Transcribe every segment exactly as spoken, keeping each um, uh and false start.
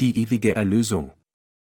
die ewige Erlösung.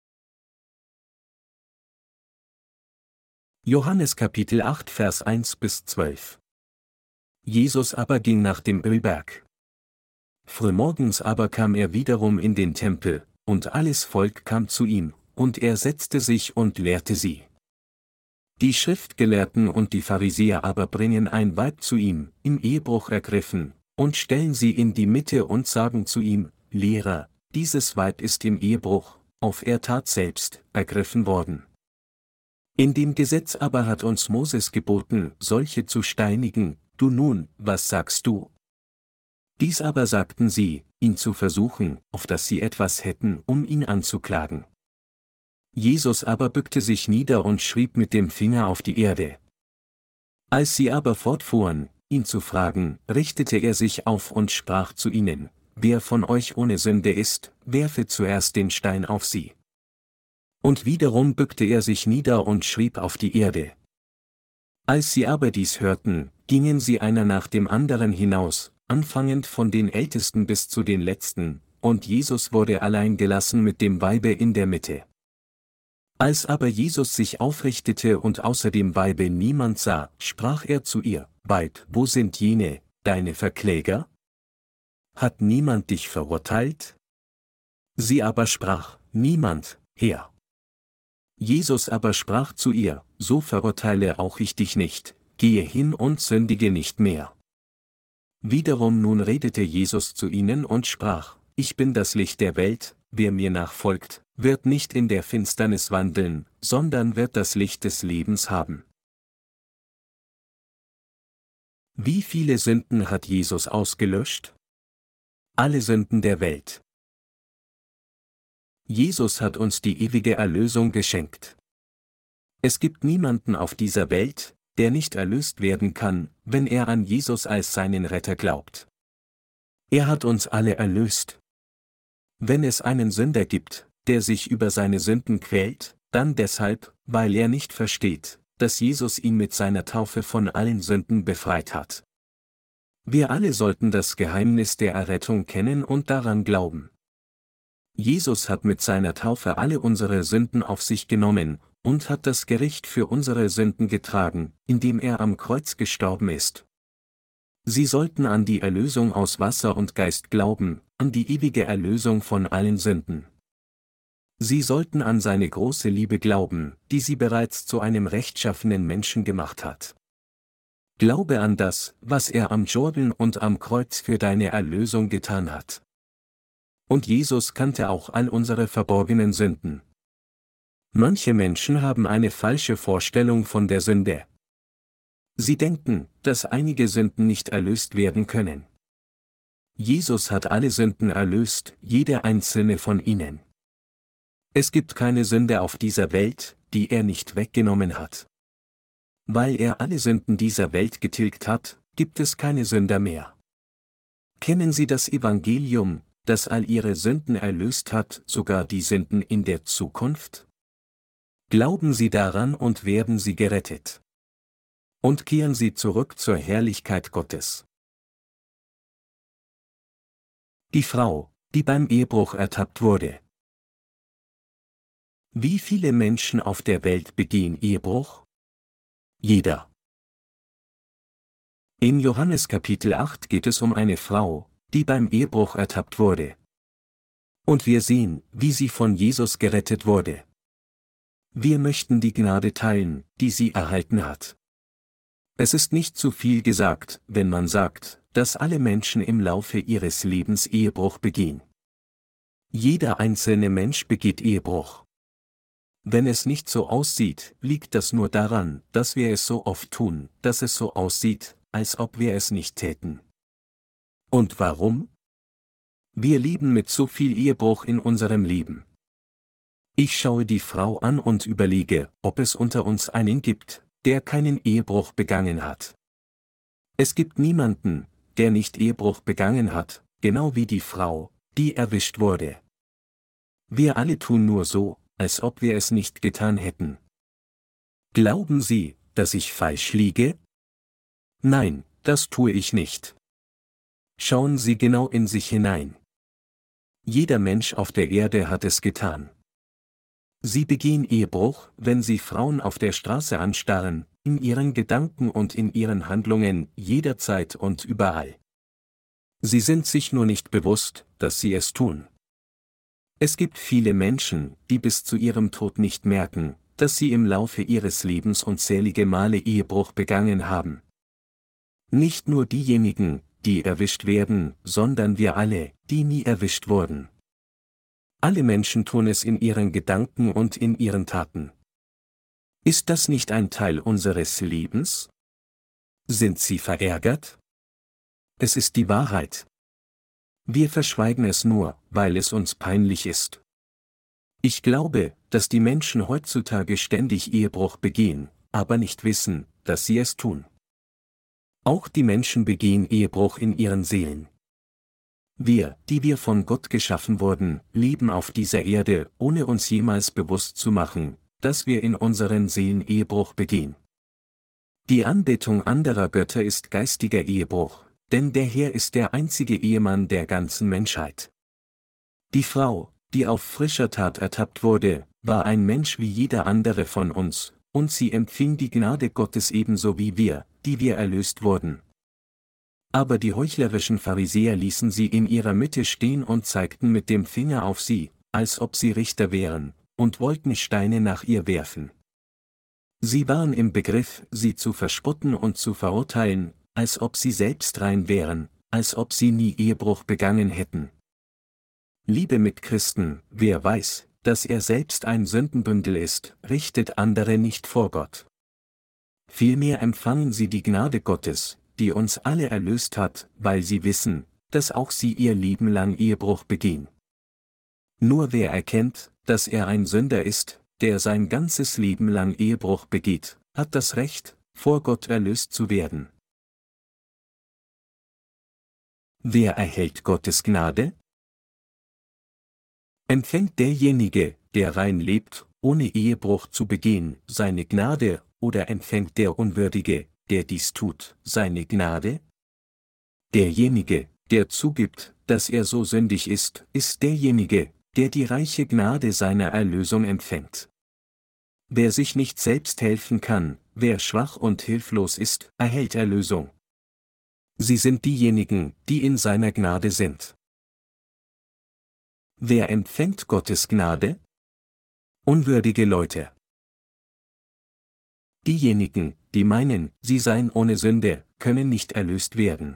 Johannes Kapitel acht Vers eins bis zwölf. Jesus aber ging nach dem Ölberg. Frühmorgens aber kam er wiederum in den Tempel, und alles Volk kam zu ihm, und er setzte sich und lehrte sie. Die Schriftgelehrten und die Pharisäer aber bringen ein Weib zu ihm, im Ehebruch ergriffen, und stellen sie in die Mitte und sagen zu ihm: Lehrer, dieses Weib ist im Ehebruch, auf er Tat selbst, ergriffen worden. In dem Gesetz aber hat uns Moses geboten, solche zu steinigen. Du nun, was sagst du? Dies aber sagten sie, ihn zu versuchen, auf dass sie etwas hätten, um ihn anzuklagen. Jesus aber bückte sich nieder und schrieb mit dem Finger auf die Erde. Als sie aber fortfuhren, ihn zu fragen, richtete er sich auf und sprach zu ihnen: Wer von euch ohne Sünde ist, werfe zuerst den Stein auf sie. Und wiederum bückte er sich nieder und schrieb auf die Erde. Als sie aber dies hörten, gingen sie einer nach dem anderen hinaus, anfangend von den Ältesten bis zu den Letzten, und Jesus wurde allein gelassen mit dem Weibe in der Mitte. Als aber Jesus sich aufrichtete und außer dem Weibe niemand sah, sprach er zu ihr: Weib, wo sind jene, deine Verkläger? Hat niemand dich verurteilt? Sie aber sprach: Niemand, Herr. Jesus aber sprach zu ihr: So verurteile auch ich dich nicht, gehe hin und sündige nicht mehr. Wiederum nun redete Jesus zu ihnen und sprach: Ich bin das Licht der Welt, wer mir nachfolgt, wird nicht in der Finsternis wandeln, sondern wird das Licht des Lebens haben. Wie viele Sünden hat Jesus ausgelöscht? Alle Sünden der Welt. Jesus hat uns die ewige Erlösung geschenkt. Es gibt niemanden auf dieser Welt, der nicht erlöst werden kann, wenn er an Jesus als seinen Retter glaubt. Er hat uns alle erlöst. Wenn es einen Sünder gibt, der sich über seine Sünden quält, dann deshalb, weil er nicht versteht, dass Jesus ihn mit seiner Taufe von allen Sünden befreit hat. Wir alle sollten das Geheimnis der Errettung kennen und daran glauben. Jesus hat mit seiner Taufe alle unsere Sünden auf sich genommen und hat das Gericht für unsere Sünden getragen, indem er am Kreuz gestorben ist. Sie sollten an die Erlösung aus Wasser und Geist glauben, an die ewige Erlösung von allen Sünden. Sie sollten an seine große Liebe glauben, die sie bereits zu einem rechtschaffenen Menschen gemacht hat. Glaube an das, was er am Jordan und am Kreuz für deine Erlösung getan hat. Und Jesus kannte auch all unsere verborgenen Sünden. Manche Menschen haben eine falsche Vorstellung von der Sünde. Sie denken, dass einige Sünden nicht erlöst werden können. Jesus hat alle Sünden erlöst, jede einzelne von ihnen. Es gibt keine Sünde auf dieser Welt, die er nicht weggenommen hat. Weil er alle Sünden dieser Welt getilgt hat, gibt es keine Sünder mehr. Kennen Sie das Evangelium, das all ihre Sünden erlöst hat, sogar die Sünden in der Zukunft? Glauben Sie daran und werden Sie gerettet. Und kehren Sie zurück zur Herrlichkeit Gottes. Die Frau, die beim Ehebruch ertappt wurde. Wie viele Menschen auf der Welt begehen Ehebruch? Jeder. In Johannes Kapitel acht geht es um eine Frau, die beim Ehebruch ertappt wurde. Und wir sehen, wie sie von Jesus gerettet wurde. Wir möchten die Gnade teilen, die sie erhalten hat. Es ist nicht zu viel gesagt, wenn man sagt, dass alle Menschen im Laufe ihres Lebens Ehebruch begehen. Jeder einzelne Mensch begeht Ehebruch. Wenn es nicht so aussieht, liegt das nur daran, dass wir es so oft tun, dass es so aussieht, als ob wir es nicht täten. Und warum? Wir leben mit so viel Ehebruch in unserem Leben. Ich schaue die Frau an und überlege, ob es unter uns einen gibt, der keinen Ehebruch begangen hat. Es gibt niemanden, der nicht Ehebruch begangen hat, genau wie die Frau, die erwischt wurde. Wir alle tun nur so, als ob wir es nicht getan hätten. Glauben Sie, dass ich falsch liege? Nein, das tue ich nicht. Schauen Sie genau in sich hinein. Jeder Mensch auf der Erde hat es getan. Sie begehen Ehebruch, wenn sie Frauen auf der Straße anstarren, in ihren Gedanken und in ihren Handlungen, jederzeit und überall. Sie sind sich nur nicht bewusst, dass sie es tun. Es gibt viele Menschen, die bis zu ihrem Tod nicht merken, dass sie im Laufe ihres Lebens unzählige Male Ehebruch begangen haben. Nicht nur diejenigen, die erwischt werden, sondern wir alle, die nie erwischt wurden. Alle Menschen tun es in ihren Gedanken und in ihren Taten. Ist das nicht ein Teil unseres Lebens? Sind Sie verärgert? Es ist die Wahrheit. Wir verschweigen es nur, weil es uns peinlich ist. Ich glaube, dass die Menschen heutzutage ständig Ehebruch begehen, aber nicht wissen, dass sie es tun. Auch die Menschen begehen Ehebruch in ihren Seelen. Wir, die wir von Gott geschaffen wurden, leben auf dieser Erde, ohne uns jemals bewusst zu machen, dass wir in unseren Seelen Ehebruch begehen. Die Anbetung anderer Götter ist geistiger Ehebruch, denn der Herr ist der einzige Ehemann der ganzen Menschheit. Die Frau, die auf frischer Tat ertappt wurde, war ein Mensch wie jeder andere von uns, und sie empfing die Gnade Gottes ebenso wie wir, die wir erlöst wurden. Aber die heuchlerischen Pharisäer ließen sie in ihrer Mitte stehen und zeigten mit dem Finger auf sie, als ob sie Richter wären, und wollten Steine nach ihr werfen. Sie waren im Begriff, sie zu verspotten und zu verurteilen, als ob sie selbst rein wären, als ob sie nie Ehebruch begangen hätten. Liebe Mitchristen, wer weiß, dass er selbst ein Sündenbündel ist, richtet andere nicht vor Gott. Vielmehr empfangen sie die Gnade Gottes, die uns alle erlöst hat, weil sie wissen, dass auch sie ihr Leben lang Ehebruch begehen. Nur wer erkennt, dass er ein Sünder ist, der sein ganzes Leben lang Ehebruch begeht, hat das Recht, vor Gott erlöst zu werden. Wer erhält Gottes Gnade? Empfängt derjenige, der rein lebt, ohne Ehebruch zu begehen, seine Gnade, oder empfängt der Unwürdige, der dies tut, seine Gnade? Derjenige, der zugibt, dass er so sündig ist, ist derjenige, der die reiche Gnade seiner Erlösung empfängt. Wer sich nicht selbst helfen kann, wer schwach und hilflos ist, erhält Erlösung. Sie sind diejenigen, die in seiner Gnade sind. Wer empfängt Gottes Gnade? Unwürdige Leute. Diejenigen, die meinen, sie seien ohne Sünde, können nicht erlöst werden.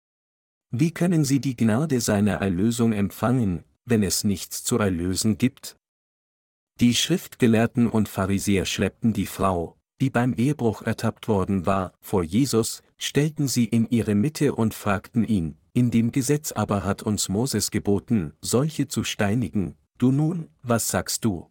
Wie können sie die Gnade seiner Erlösung empfangen, wenn es nichts zu erlösen gibt? Die Schriftgelehrten und Pharisäer schleppten die Frau, die beim Ehebruch ertappt worden war, vor Jesus, stellten sie in ihre Mitte und fragten ihn: In dem Gesetz aber hat uns Moses geboten, solche zu steinigen, du nun, was sagst du?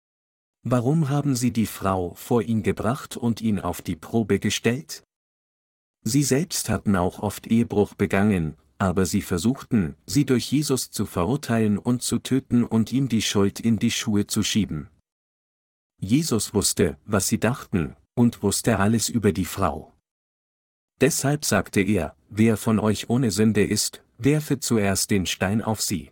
Warum haben sie die Frau vor ihn gebracht und ihn auf die Probe gestellt? Sie selbst hatten auch oft Ehebruch begangen, aber sie versuchten, sie durch Jesus zu verurteilen und zu töten und ihm die Schuld in die Schuhe zu schieben. Jesus wusste, was sie dachten, und wusste alles über die Frau. Deshalb sagte er: Wer von euch ohne Sünde ist, werfe zuerst den Stein auf sie.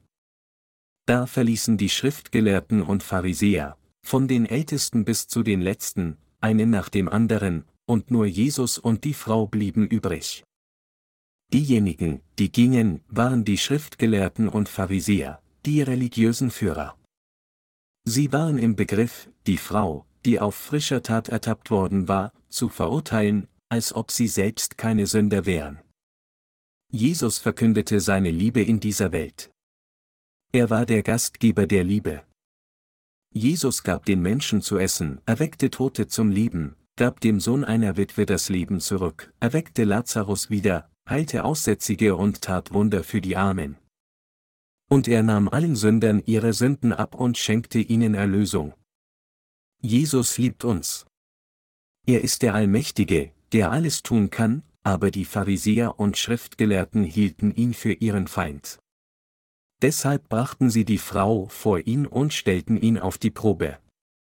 Da verließen die Schriftgelehrten und Pharisäer, von den Ältesten bis zu den Letzten, einen nach dem anderen, und nur Jesus und die Frau blieben übrig. Diejenigen, die gingen, waren die Schriftgelehrten und Pharisäer, die religiösen Führer. Sie waren im Begriff, die Frau, die auf frischer Tat ertappt worden war, zu verurteilen, als ob sie selbst keine Sünder wären. Jesus verkündete seine Liebe in dieser Welt. Er war der Gastgeber der Liebe. Jesus gab den Menschen zu essen, erweckte Tote zum Leben, gab dem Sohn einer Witwe das Leben zurück, erweckte Lazarus wieder, heilte Aussätzige und tat Wunder für die Armen. Und er nahm allen Sündern ihre Sünden ab und schenkte ihnen Erlösung. Jesus liebt uns. Er ist der Allmächtige, der alles tun kann, aber die Pharisäer und Schriftgelehrten hielten ihn für ihren Feind. Deshalb brachten sie die Frau vor ihn und stellten ihn auf die Probe.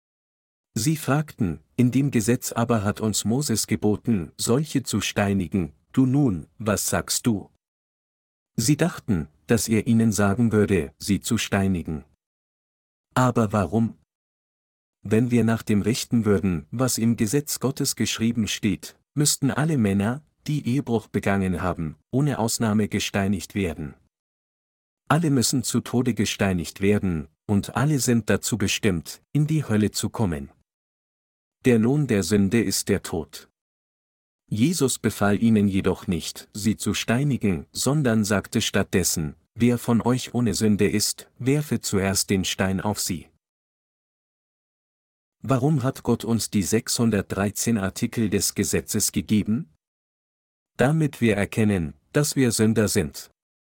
Sie fragten: In dem Gesetz aber hat uns Moses geboten, solche zu steinigen, du nun, was sagst du? Sie dachten, dass er ihnen sagen würde, sie zu steinigen. Aber warum? Wenn wir nach dem richten würden, was im Gesetz Gottes geschrieben steht, müssten alle Männer, die Ehebruch begangen haben, ohne Ausnahme gesteinigt werden. Alle müssen zu Tode gesteinigt werden, und alle sind dazu bestimmt, in die Hölle zu kommen. Der Lohn der Sünde ist der Tod. Jesus befahl ihnen jedoch nicht, sie zu steinigen, sondern sagte stattdessen, wer von euch ohne Sünde ist, werfe zuerst den Stein auf sie. Warum hat Gott uns die sechshundertdreizehn Artikel des Gesetzes gegeben? Damit wir erkennen, dass wir Sünder sind.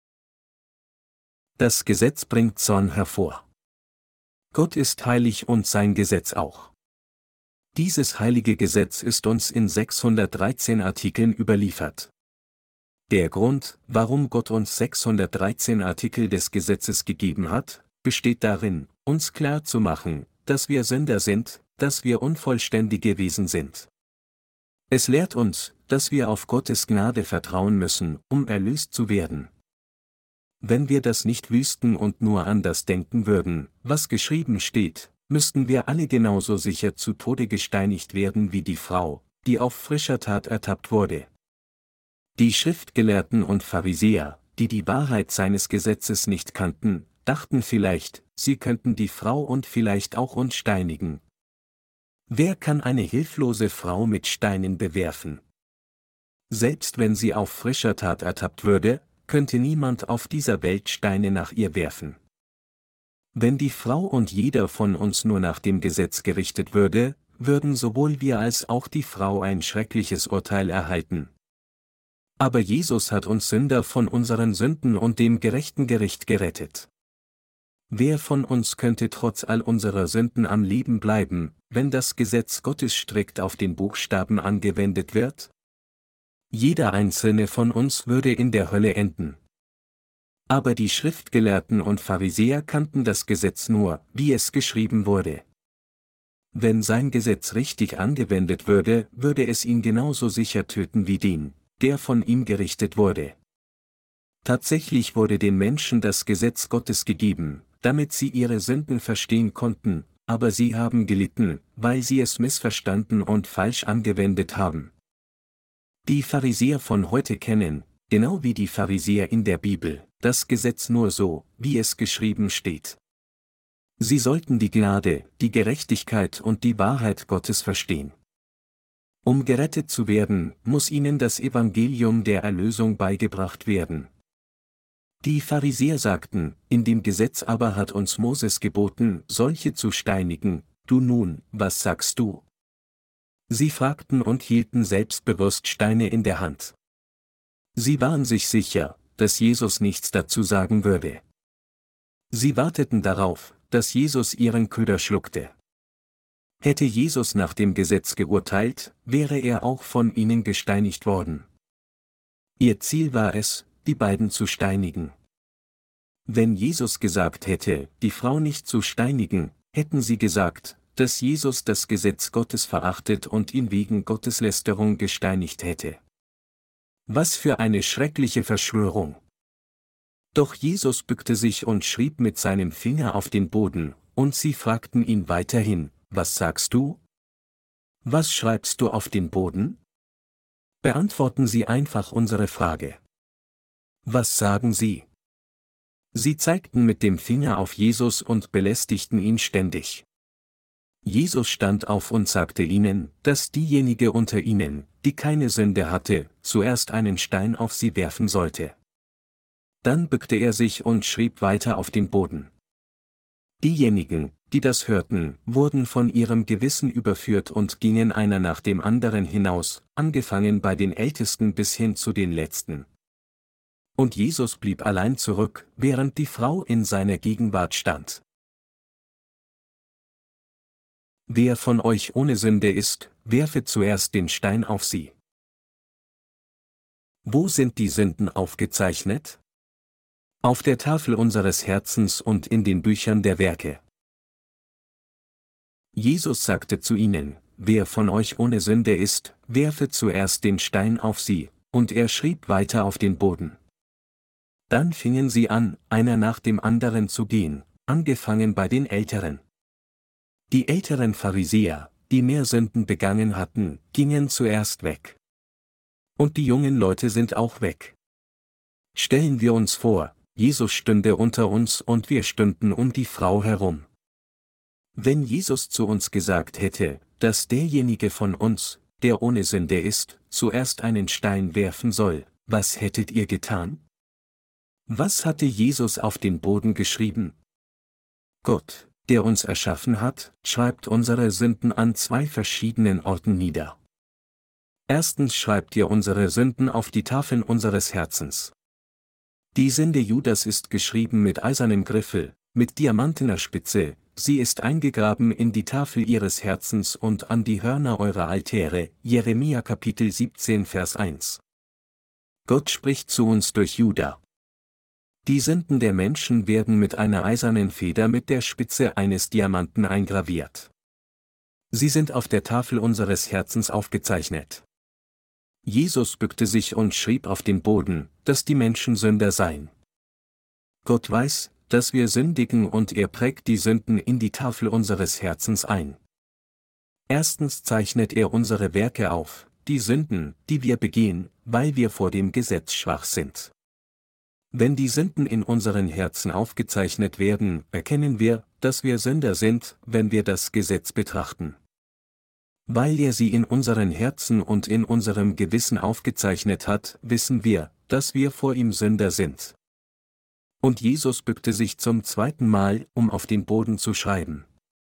Das Gesetz bringt Zorn hervor. Gott ist heilig und sein Gesetz auch. Dieses heilige Gesetz ist uns in sechshundertdreizehn Artikeln überliefert. Der Grund, warum Gott uns sechshundertdreizehn Artikel des Gesetzes gegeben hat, besteht darin, uns klar zu machen, dass wir Sünder sind, dass wir unvollständige Wesen sind. Es lehrt uns, dass wir auf Gottes Gnade vertrauen müssen, um erlöst zu werden. Wenn wir das nicht wüssten und nur an das denken würden, was geschrieben steht, müssten wir alle genauso sicher zu Tode gesteinigt werden wie die Frau, die auf frischer Tat ertappt wurde. Die Schriftgelehrten und Pharisäer, die die Wahrheit seines Gesetzes nicht kannten, dachten vielleicht, sie könnten die Frau und vielleicht auch uns steinigen. Wer kann eine hilflose Frau mit Steinen bewerfen? Selbst wenn sie auf frischer Tat ertappt würde, könnte niemand auf dieser Welt Steine nach ihr werfen. Wenn die Frau und jeder von uns nur nach dem Gesetz gerichtet würde, würden sowohl wir als auch die Frau ein schreckliches Urteil erhalten. Aber Jesus hat uns Sünder von unseren Sünden und dem gerechten Gericht gerettet. Wer von uns könnte trotz all unserer Sünden am Leben bleiben, wenn das Gesetz Gottes strikt auf den Buchstaben angewendet wird? Jeder einzelne von uns würde in der Hölle enden. Aber die Schriftgelehrten und Pharisäer kannten das Gesetz nur, wie es geschrieben wurde. Wenn sein Gesetz richtig angewendet würde, würde es ihn genauso sicher töten wie den, der von ihm gerichtet wurde. Tatsächlich wurde den Menschen das Gesetz Gottes gegeben, damit sie ihre Sünden verstehen konnten, aber sie haben gelitten, weil sie es missverstanden und falsch angewendet haben. Die Pharisäer von heute kennen, genau wie die Pharisäer in der Bibel, das Gesetz nur so, wie es geschrieben steht. Sie sollten die Gnade, die Gerechtigkeit und die Wahrheit Gottes verstehen. Um gerettet zu werden, muss ihnen das Evangelium der Erlösung beigebracht werden. Die Pharisäer sagten, in dem Gesetz aber hat uns Moses geboten, solche zu steinigen, du nun, was sagst du? Sie fragten und hielten selbstbewusst Steine in der Hand. Sie waren sich sicher, dass Jesus nichts dazu sagen würde. Sie warteten darauf, dass Jesus ihren Köder schluckte. Hätte Jesus nach dem Gesetz geurteilt, wäre er auch von ihnen gesteinigt worden. Ihr Ziel war es, die beiden zu steinigen. Wenn Jesus gesagt hätte, die Frau nicht zu steinigen, hätten sie gesagt, dass Jesus das Gesetz Gottes verachtet und ihn wegen Gotteslästerung gesteinigt hätte. Was für eine schreckliche Verschwörung! Doch Jesus bückte sich und schrieb mit seinem Finger auf den Boden, und sie fragten ihn weiterhin, was sagst du? Was schreibst du auf den Boden? Beantworten Sie einfach unsere Frage. Was sagen Sie? Sie zeigten mit dem Finger auf Jesus und belästigten ihn ständig. Jesus stand auf und sagte ihnen, dass diejenige unter ihnen, die keine Sünde hatte, zuerst einen Stein auf sie werfen sollte. Dann bückte er sich und schrieb weiter auf den Boden. Diejenigen, die das hörten, wurden von ihrem Gewissen überführt und gingen einer nach dem anderen hinaus, angefangen bei den Ältesten bis hin zu den Letzten. Und Jesus blieb allein zurück, während die Frau in seiner Gegenwart stand. Wer von euch ohne Sünde ist, werfe zuerst den Stein auf sie. Wo sind die Sünden aufgezeichnet? Auf der Tafel unseres Herzens und in den Büchern der Werke. Jesus sagte zu ihnen, wer von euch ohne Sünde ist, werfe zuerst den Stein auf sie, und er schrieb weiter auf den Boden. Dann fingen sie an, einer nach dem anderen zu gehen, angefangen bei den Älteren. Die älteren Pharisäer, die mehr Sünden begangen hatten, gingen zuerst weg. Und die jungen Leute sind auch weg. Stellen wir uns vor, Jesus stünde unter uns und wir stünden um die Frau herum. Wenn Jesus zu uns gesagt hätte, dass derjenige von uns, der ohne Sünde ist, zuerst einen Stein werfen soll, was hättet ihr getan? Was hatte Jesus auf den Boden geschrieben? Gott, der uns erschaffen hat, schreibt unsere Sünden an zwei verschiedenen Orten nieder. Erstens schreibt er unsere Sünden auf die Tafeln unseres Herzens. Die Sünde Judas ist geschrieben mit eisernem Griffel, mit diamantener Spitze, sie ist eingegraben in die Tafel ihres Herzens und an die Hörner eurer Altäre, Jeremia Kapitel siebzehn Vers eins. Gott spricht zu uns durch Juda. Die Sünden der Menschen werden mit einer eisernen Feder mit der Spitze eines Diamanten eingraviert. Sie sind auf der Tafel unseres Herzens aufgezeichnet. Jesus bückte sich und schrieb auf den Boden, dass die Menschen Sünder seien. Gott weiß, dass wir sündigen und er prägt die Sünden in die Tafel unseres Herzens ein. Erstens zeichnet er unsere Werke auf, die Sünden, die wir begehen, weil wir vor dem Gesetz schwach sind. Wenn die Sünden in unseren Herzen aufgezeichnet werden, erkennen wir, dass wir Sünder sind, wenn wir das Gesetz betrachten. Weil er sie in unseren Herzen und in unserem Gewissen aufgezeichnet hat, wissen wir, dass wir vor ihm Sünder sind. Und Jesus bückte sich zum zweiten Mal, um auf den Boden zu schreiben.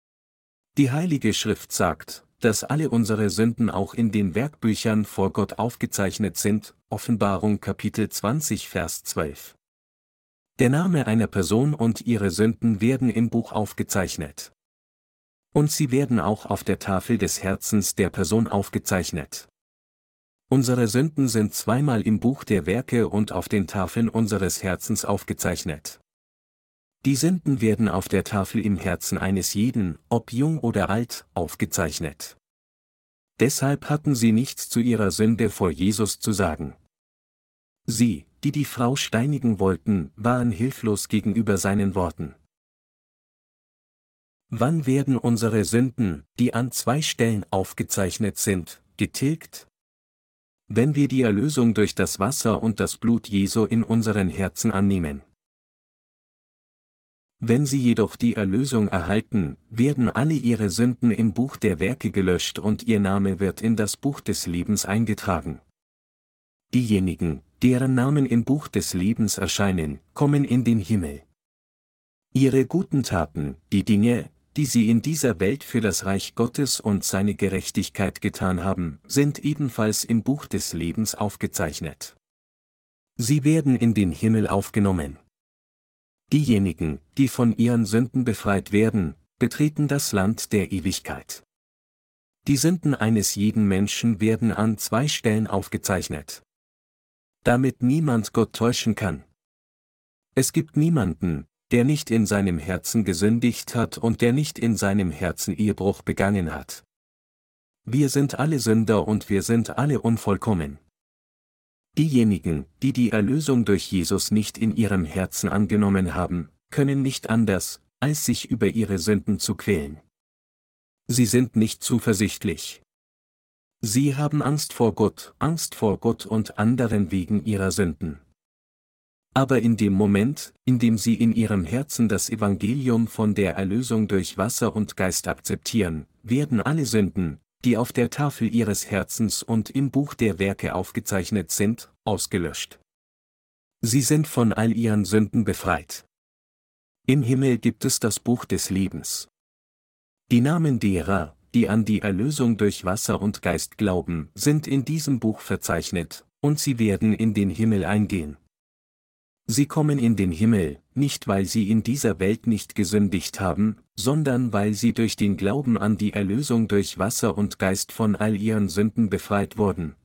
Die Heilige Schrift sagt, dass alle unsere Sünden auch in den Werkbüchern vor Gott aufgezeichnet sind, Offenbarung Kapitel zwanzig Vers zwölf. Der Name einer Person und ihre Sünden werden im Buch aufgezeichnet. Und sie werden auch auf der Tafel des Herzens der Person aufgezeichnet. Unsere Sünden sind zweimal im Buch der Werke und auf den Tafeln unseres Herzens aufgezeichnet. Die Sünden werden auf der Tafel im Herzen eines jeden, ob jung oder alt, aufgezeichnet. Deshalb hatten sie nichts zu ihrer Sünde vor Jesus zu sagen. Sie, die die Frau steinigen wollten, waren hilflos gegenüber seinen Worten. Wann werden unsere Sünden, die an zwei Stellen aufgezeichnet sind, getilgt? Wenn wir die Erlösung durch das Wasser und das Blut Jesu in unseren Herzen annehmen. Wenn sie jedoch die Erlösung erhalten, werden alle ihre Sünden im Buch der Werke gelöscht und ihr Name wird in das Buch des Lebens eingetragen. Diejenigen, deren Namen im Buch des Lebens erscheinen, kommen in den Himmel. Ihre guten Taten, die Dinge, die sie in dieser Welt für das Reich Gottes und seine Gerechtigkeit getan haben, sind ebenfalls im Buch des Lebens aufgezeichnet. Sie werden in den Himmel aufgenommen. Diejenigen, die von ihren Sünden befreit werden, betreten das Land der Ewigkeit. Die Sünden eines jeden Menschen werden an zwei Stellen aufgezeichnet. Damit niemand Gott täuschen kann. Es gibt niemanden, der nicht in seinem Herzen gesündigt hat und der nicht in seinem Herzen Ehebruch begangen hat. Wir sind alle Sünder und wir sind alle unvollkommen. Diejenigen, die die Erlösung durch Jesus nicht in ihrem Herzen angenommen haben, können nicht anders, als sich über ihre Sünden zu quälen. Sie sind nicht zuversichtlich. Sie haben Angst vor Gott, Angst vor Gott und anderen wegen ihrer Sünden. Aber in dem Moment, in dem sie in ihrem Herzen das Evangelium von der Erlösung durch Wasser und Geist akzeptieren, werden alle Sünden, die auf der Tafel ihres Herzens und im Buch der Werke aufgezeichnet sind, ausgelöscht. Sie sind von all ihren Sünden befreit. Im Himmel gibt es das Buch des Lebens. Die Namen derer, die an die Erlösung durch Wasser und Geist glauben, sind in diesem Buch verzeichnet, und sie werden in den Himmel eingehen. Sie kommen in den Himmel, nicht weil sie in dieser Welt nicht gesündigt haben, sondern weil sie durch den Glauben an die Erlösung durch Wasser und Geist von all ihren Sünden befreit wurden.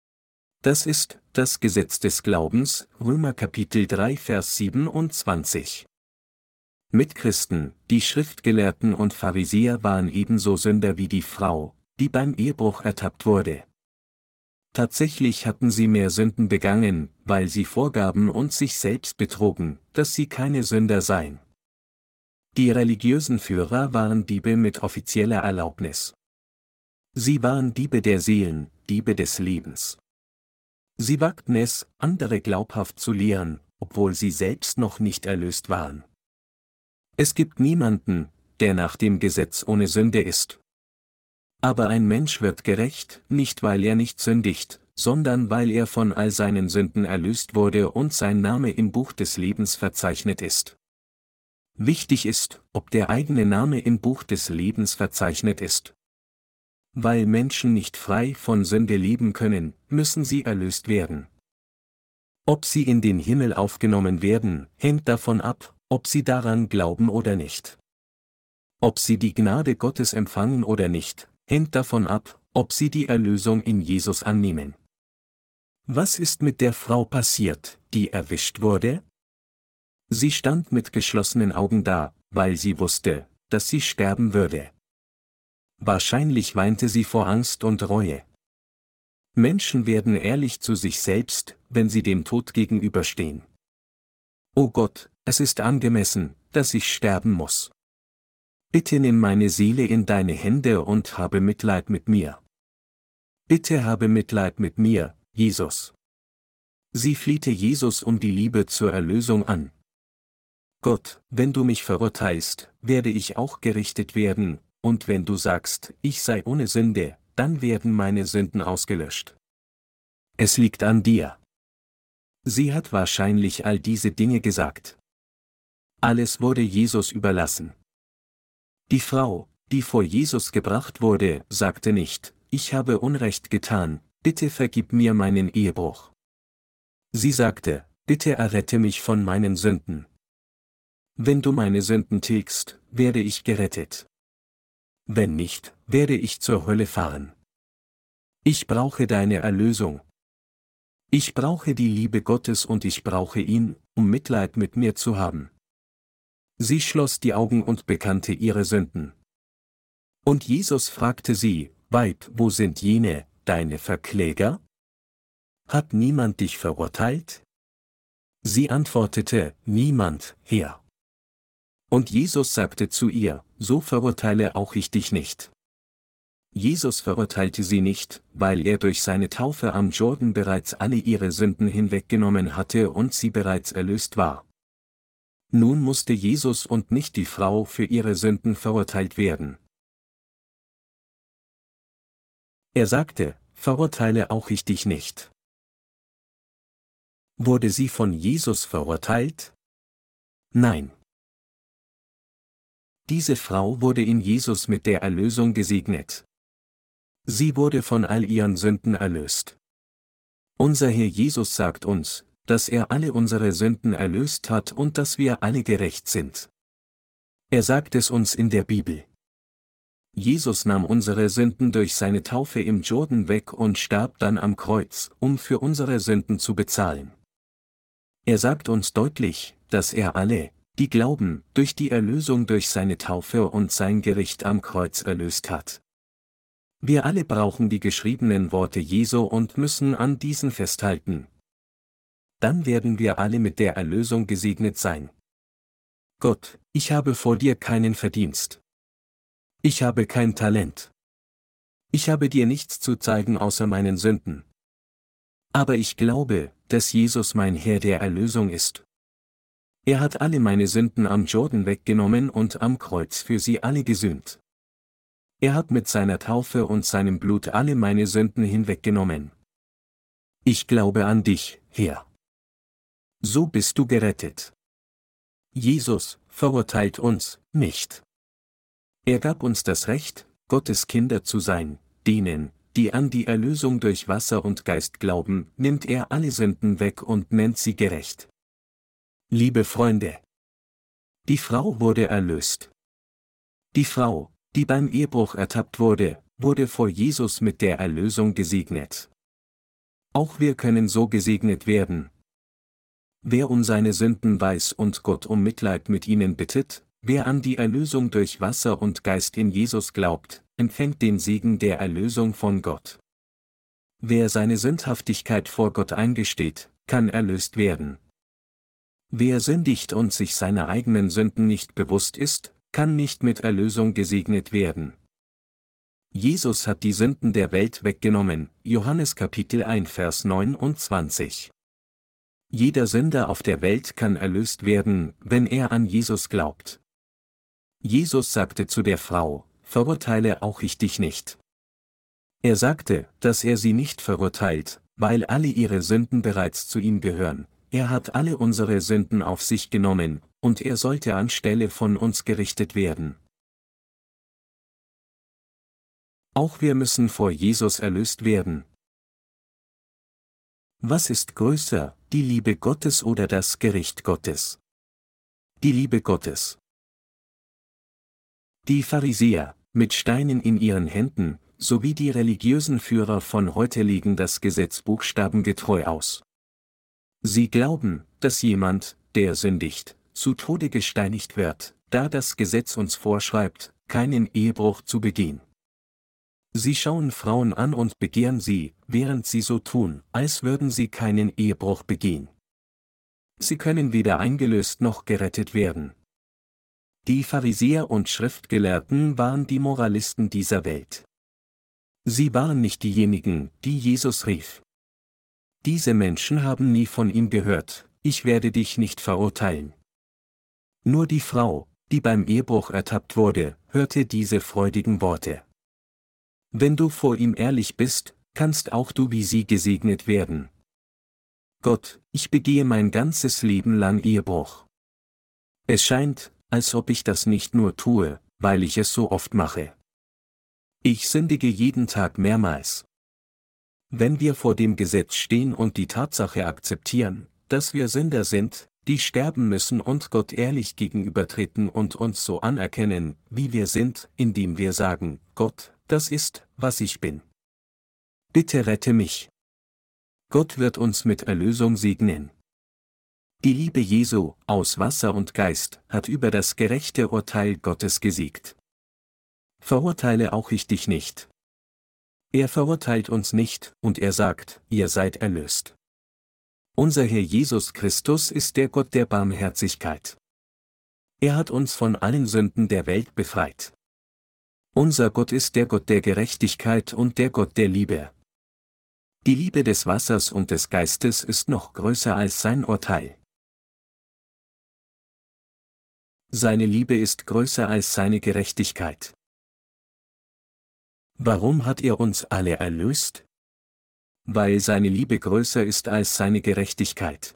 Das ist das Gesetz des Glaubens, Römer Kapitel drei Vers siebenundzwanzig. Mitchristen, die Schriftgelehrten und Pharisäer waren ebenso Sünder wie die Frau, die beim Ehebruch ertappt wurde. Tatsächlich hatten sie mehr Sünden begangen, weil sie vorgaben und sich selbst betrogen, dass sie keine Sünder seien. Die religiösen Führer waren Diebe mit offizieller Erlaubnis. Sie waren Diebe der Seelen, Diebe des Lebens. Sie wagten es, andere glaubhaft zu lehren, obwohl sie selbst noch nicht erlöst waren. Es gibt niemanden, der nach dem Gesetz ohne Sünde ist. Aber ein Mensch wird gerecht, nicht weil er nicht sündigt, sondern weil er von all seinen Sünden erlöst wurde und sein Name im Buch des Lebens verzeichnet ist. Wichtig ist, ob der eigene Name im Buch des Lebens verzeichnet ist. Weil Menschen nicht frei von Sünde leben können, müssen sie erlöst werden. Ob sie in den Himmel aufgenommen werden, hängt davon ab, ob sie daran glauben oder nicht. Ob sie die Gnade Gottes empfangen oder nicht, hängt davon ab, ob sie die Erlösung in Jesus annehmen. Was ist mit der Frau passiert, die erwischt wurde? Sie stand mit geschlossenen Augen da, weil sie wusste, dass sie sterben würde. Wahrscheinlich weinte sie vor Angst und Reue. Menschen werden ehrlich zu sich selbst, wenn sie dem Tod gegenüberstehen. O Gott, es ist angemessen, dass ich sterben muss. Bitte nimm meine Seele in deine Hände und habe Mitleid mit mir. Bitte habe Mitleid mit mir, Jesus. Sie flehte Jesus um die Liebe zur Erlösung an. Gott, wenn du mich verurteilst, werde ich auch gerichtet werden, und wenn du sagst, ich sei ohne Sünde, dann werden meine Sünden ausgelöscht. Es liegt an dir. Sie hat wahrscheinlich all diese Dinge gesagt. Alles wurde Jesus überlassen. Die Frau, die vor Jesus gebracht wurde, sagte nicht, ich habe Unrecht getan, bitte vergib mir meinen Ehebruch. Sie sagte, bitte errette mich von meinen Sünden. Wenn du meine Sünden tilgst, werde ich gerettet. Wenn nicht, werde ich zur Hölle fahren. Ich brauche deine Erlösung. Ich brauche die Liebe Gottes und ich brauche ihn, um Mitleid mit mir zu haben. Sie schloss die Augen und bekannte ihre Sünden. Und Jesus fragte sie, Weib, wo sind jene, deine Verkläger? Hat niemand dich verurteilt? Sie antwortete, niemand, Herr. Und Jesus sagte zu ihr, so verurteile auch ich dich nicht. Jesus verurteilte sie nicht, weil er durch seine Taufe am Jordan bereits alle ihre Sünden hinweggenommen hatte und sie bereits erlöst war. Nun musste Jesus und nicht die Frau für ihre Sünden verurteilt werden. Er sagte, verurteile auch ich dich nicht. Wurde sie von Jesus verurteilt? Nein. Diese Frau wurde in Jesus mit der Erlösung gesegnet. Sie wurde von all ihren Sünden erlöst. Unser Herr Jesus sagt uns, dass er alle unsere Sünden erlöst hat und dass wir alle gerecht sind. Er sagt es uns in der Bibel. Jesus nahm unsere Sünden durch seine Taufe im Jordan weg und starb dann am Kreuz, um für unsere Sünden zu bezahlen. Er sagt uns deutlich, dass er alle, die glauben, durch die Erlösung durch seine Taufe und sein Gericht am Kreuz erlöst hat. Wir alle brauchen die geschriebenen Worte Jesu und müssen an diesen festhalten. Dann werden wir alle mit der Erlösung gesegnet sein. Gott, ich habe vor dir keinen Verdienst. Ich habe kein Talent. Ich habe dir nichts zu zeigen außer meinen Sünden. Aber ich glaube, dass Jesus mein Herr der Erlösung ist. Er hat alle meine Sünden am Jordan weggenommen und am Kreuz für sie alle gesühnt. Er hat mit seiner Taufe und seinem Blut alle meine Sünden hinweggenommen. Ich glaube an dich, Herr. So bist du gerettet. Jesus verurteilt uns nicht. Er gab uns das Recht, Gottes Kinder zu sein, denen, die an die Erlösung durch Wasser und Geist glauben, nimmt er alle Sünden weg und nennt sie gerecht. Liebe Freunde, die Frau wurde erlöst. Die Frau, die beim Ehebruch ertappt wurde, wurde vor Jesus mit der Erlösung gesegnet. Auch wir können so gesegnet werden. Wer um seine Sünden weiß und Gott um Mitleid mit ihnen bittet, wer an die Erlösung durch Wasser und Geist in Jesus glaubt, empfängt den Segen der Erlösung von Gott. Wer seine Sündhaftigkeit vor Gott eingesteht, kann erlöst werden. Wer sündigt und sich seiner eigenen Sünden nicht bewusst ist, kann nicht mit Erlösung gesegnet werden. Jesus hat die Sünden der Welt weggenommen, Johannes Kapitel eins Vers neunundzwanzig. Jeder Sünder auf der Welt kann erlöst werden, wenn er an Jesus glaubt. Jesus sagte zu der Frau: Verurteile auch ich dich nicht. Er sagte, dass er sie nicht verurteilt, weil alle ihre Sünden bereits zu ihm gehören. Er hat alle unsere Sünden auf sich genommen, und er sollte anstelle von uns gerichtet werden. Auch wir müssen vor Jesus erlöst werden. Was ist größer, die Liebe Gottes oder das Gericht Gottes? Die Liebe Gottes. Die Pharisäer, mit Steinen in ihren Händen, sowie die religiösen Führer von heute legen das Gesetz buchstabengetreu aus. Sie glauben, dass jemand, der sündigt, zu Tode gesteinigt wird, da das Gesetz uns vorschreibt, keinen Ehebruch zu begehen. Sie schauen Frauen an und begehren sie, während sie so tun, als würden sie keinen Ehebruch begehen. Sie können weder eingelöst noch gerettet werden. Die Pharisäer und Schriftgelehrten waren die Moralisten dieser Welt. Sie waren nicht diejenigen, die Jesus rief. Diese Menschen haben nie von ihm gehört: Ich werde dich nicht verurteilen. Nur die Frau, die beim Ehebruch ertappt wurde, hörte diese freudigen Worte. Wenn du vor ihm ehrlich bist, kannst auch du wie sie gesegnet werden. Gott, ich begehe mein ganzes Leben lang Ehebruch. Es scheint, als ob ich das nicht nur tue, weil ich es so oft mache. Ich sündige jeden Tag mehrmals. Wenn wir vor dem Gesetz stehen und die Tatsache akzeptieren, dass wir Sünder sind, die sterben müssen und Gott ehrlich gegenübertreten und uns so anerkennen, wie wir sind, indem wir sagen: Gott, das ist, was ich bin. Bitte rette mich. Gott wird uns mit Erlösung segnen. Die Liebe Jesu, aus Wasser und Geist, hat über das gerechte Urteil Gottes gesiegt. Verurteile auch ich dich nicht. Er verurteilt uns nicht, und er sagt: Ihr seid erlöst. Unser Herr Jesus Christus ist der Gott der Barmherzigkeit. Er hat uns von allen Sünden der Welt befreit. Unser Gott ist der Gott der Gerechtigkeit und der Gott der Liebe. Die Liebe des Wassers und des Geistes ist noch größer als sein Urteil. Seine Liebe ist größer als seine Gerechtigkeit. Warum hat er uns alle erlöst? Weil seine Liebe größer ist als seine Gerechtigkeit.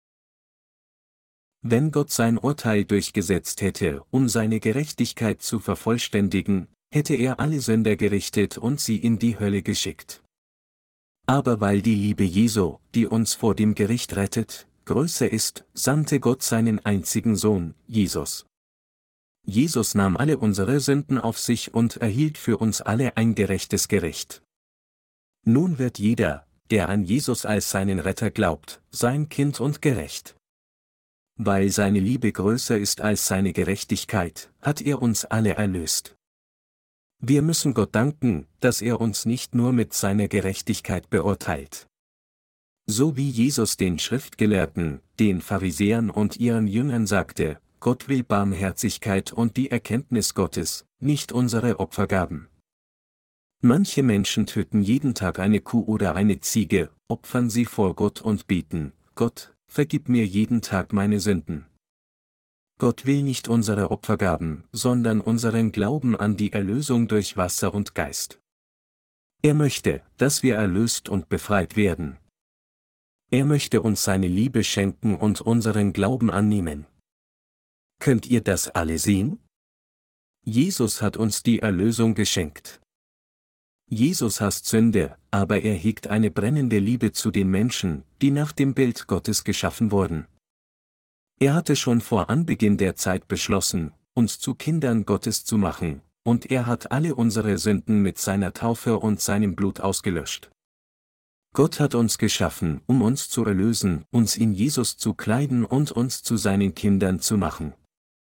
Wenn Gott sein Urteil durchgesetzt hätte, um seine Gerechtigkeit zu vervollständigen, hätte er alle Sünder gerichtet und sie in die Hölle geschickt. Aber weil die Liebe Jesu, die uns vor dem Gericht rettet, größer ist, sandte Gott seinen einzigen Sohn, Jesus. Jesus nahm alle unsere Sünden auf sich und erhielt für uns alle ein gerechtes Gericht. Nun wird jeder, der an Jesus als seinen Retter glaubt, sein Kind und gerecht. Weil seine Liebe größer ist als seine Gerechtigkeit, hat er uns alle erlöst. Wir müssen Gott danken, dass er uns nicht nur mit seiner Gerechtigkeit beurteilt. So wie Jesus den Schriftgelehrten, den Pharisäern und ihren Jüngern sagte: Gott will Barmherzigkeit und die Erkenntnis Gottes, nicht unsere Opfergaben. Manche Menschen töten jeden Tag eine Kuh oder eine Ziege, opfern sie vor Gott und beten: Gott, vergib mir jeden Tag meine Sünden. Gott will nicht unsere Opfergaben, sondern unseren Glauben an die Erlösung durch Wasser und Geist. Er möchte, dass wir erlöst und befreit werden. Er möchte uns seine Liebe schenken und unseren Glauben annehmen. Könnt ihr das alle sehen? Jesus hat uns die Erlösung geschenkt. Jesus hasst Sünde, aber er hegt eine brennende Liebe zu den Menschen, die nach dem Bild Gottes geschaffen wurden. Er hatte schon vor Anbeginn der Zeit beschlossen, uns zu Kindern Gottes zu machen, und er hat alle unsere Sünden mit seiner Taufe und seinem Blut ausgelöscht. Gott hat uns geschaffen, um uns zu erlösen, uns in Jesus zu kleiden und uns zu seinen Kindern zu machen.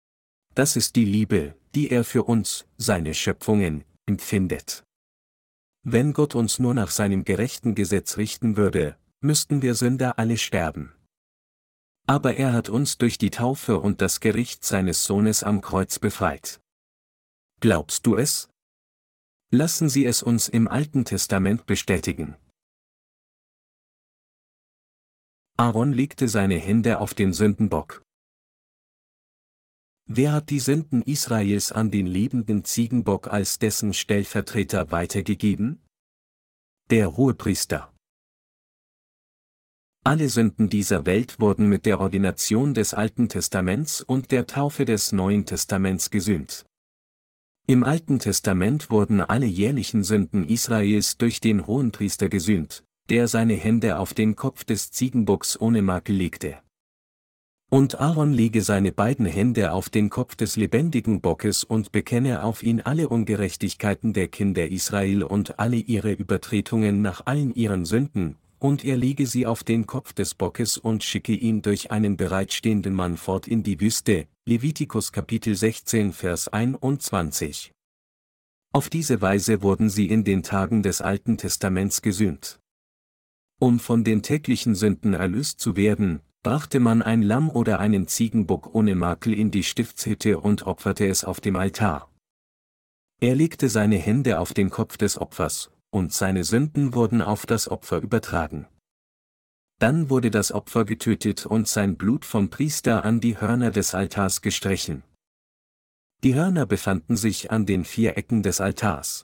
Das ist die Liebe, die er für uns, seine Schöpfungen, empfindet. Wenn Gott uns nur nach seinem gerechten Gesetz richten würde, müssten wir Sünder alle sterben. Aber er hat uns durch die Taufe und das Gericht seines Sohnes am Kreuz befreit. Glaubst du es? Lassen Sie es uns im Alten Testament bestätigen. Aaron legte seine Hände auf den Sündenbock. Wer hat die Sünden Israels an den lebenden Ziegenbock als dessen Stellvertreter weitergegeben? Der Hohepriester. Alle Sünden dieser Welt wurden mit der Ordination des Alten Testaments und der Taufe des Neuen Testaments gesühnt. Im Alten Testament wurden alle jährlichen Sünden Israels durch den Hohenpriester gesühnt, der seine Hände auf den Kopf des Ziegenbocks ohne Makel legte. Und Aaron lege seine beiden Hände auf den Kopf des lebendigen Bockes und bekenne auf ihn alle Ungerechtigkeiten der Kinder Israel und alle ihre Übertretungen nach allen ihren Sünden, und er lege sie auf den Kopf des Bockes und schicke ihn durch einen bereitstehenden Mann fort in die Wüste, Levitikus Kapitel sechzehn Vers einundzwanzig. Auf diese Weise wurden sie in den Tagen des Alten Testaments gesühnt. Um von den täglichen Sünden erlöst zu werden, brachte man ein Lamm oder einen Ziegenbock ohne Makel in die Stiftshütte und opferte es auf dem Altar. Er legte seine Hände auf den Kopf des Opfers, und seine Sünden wurden auf das Opfer übertragen. Dann wurde das Opfer getötet und sein Blut vom Priester an die Hörner des Altars gestrichen. Die Hörner befanden sich an den vier Ecken des Altars.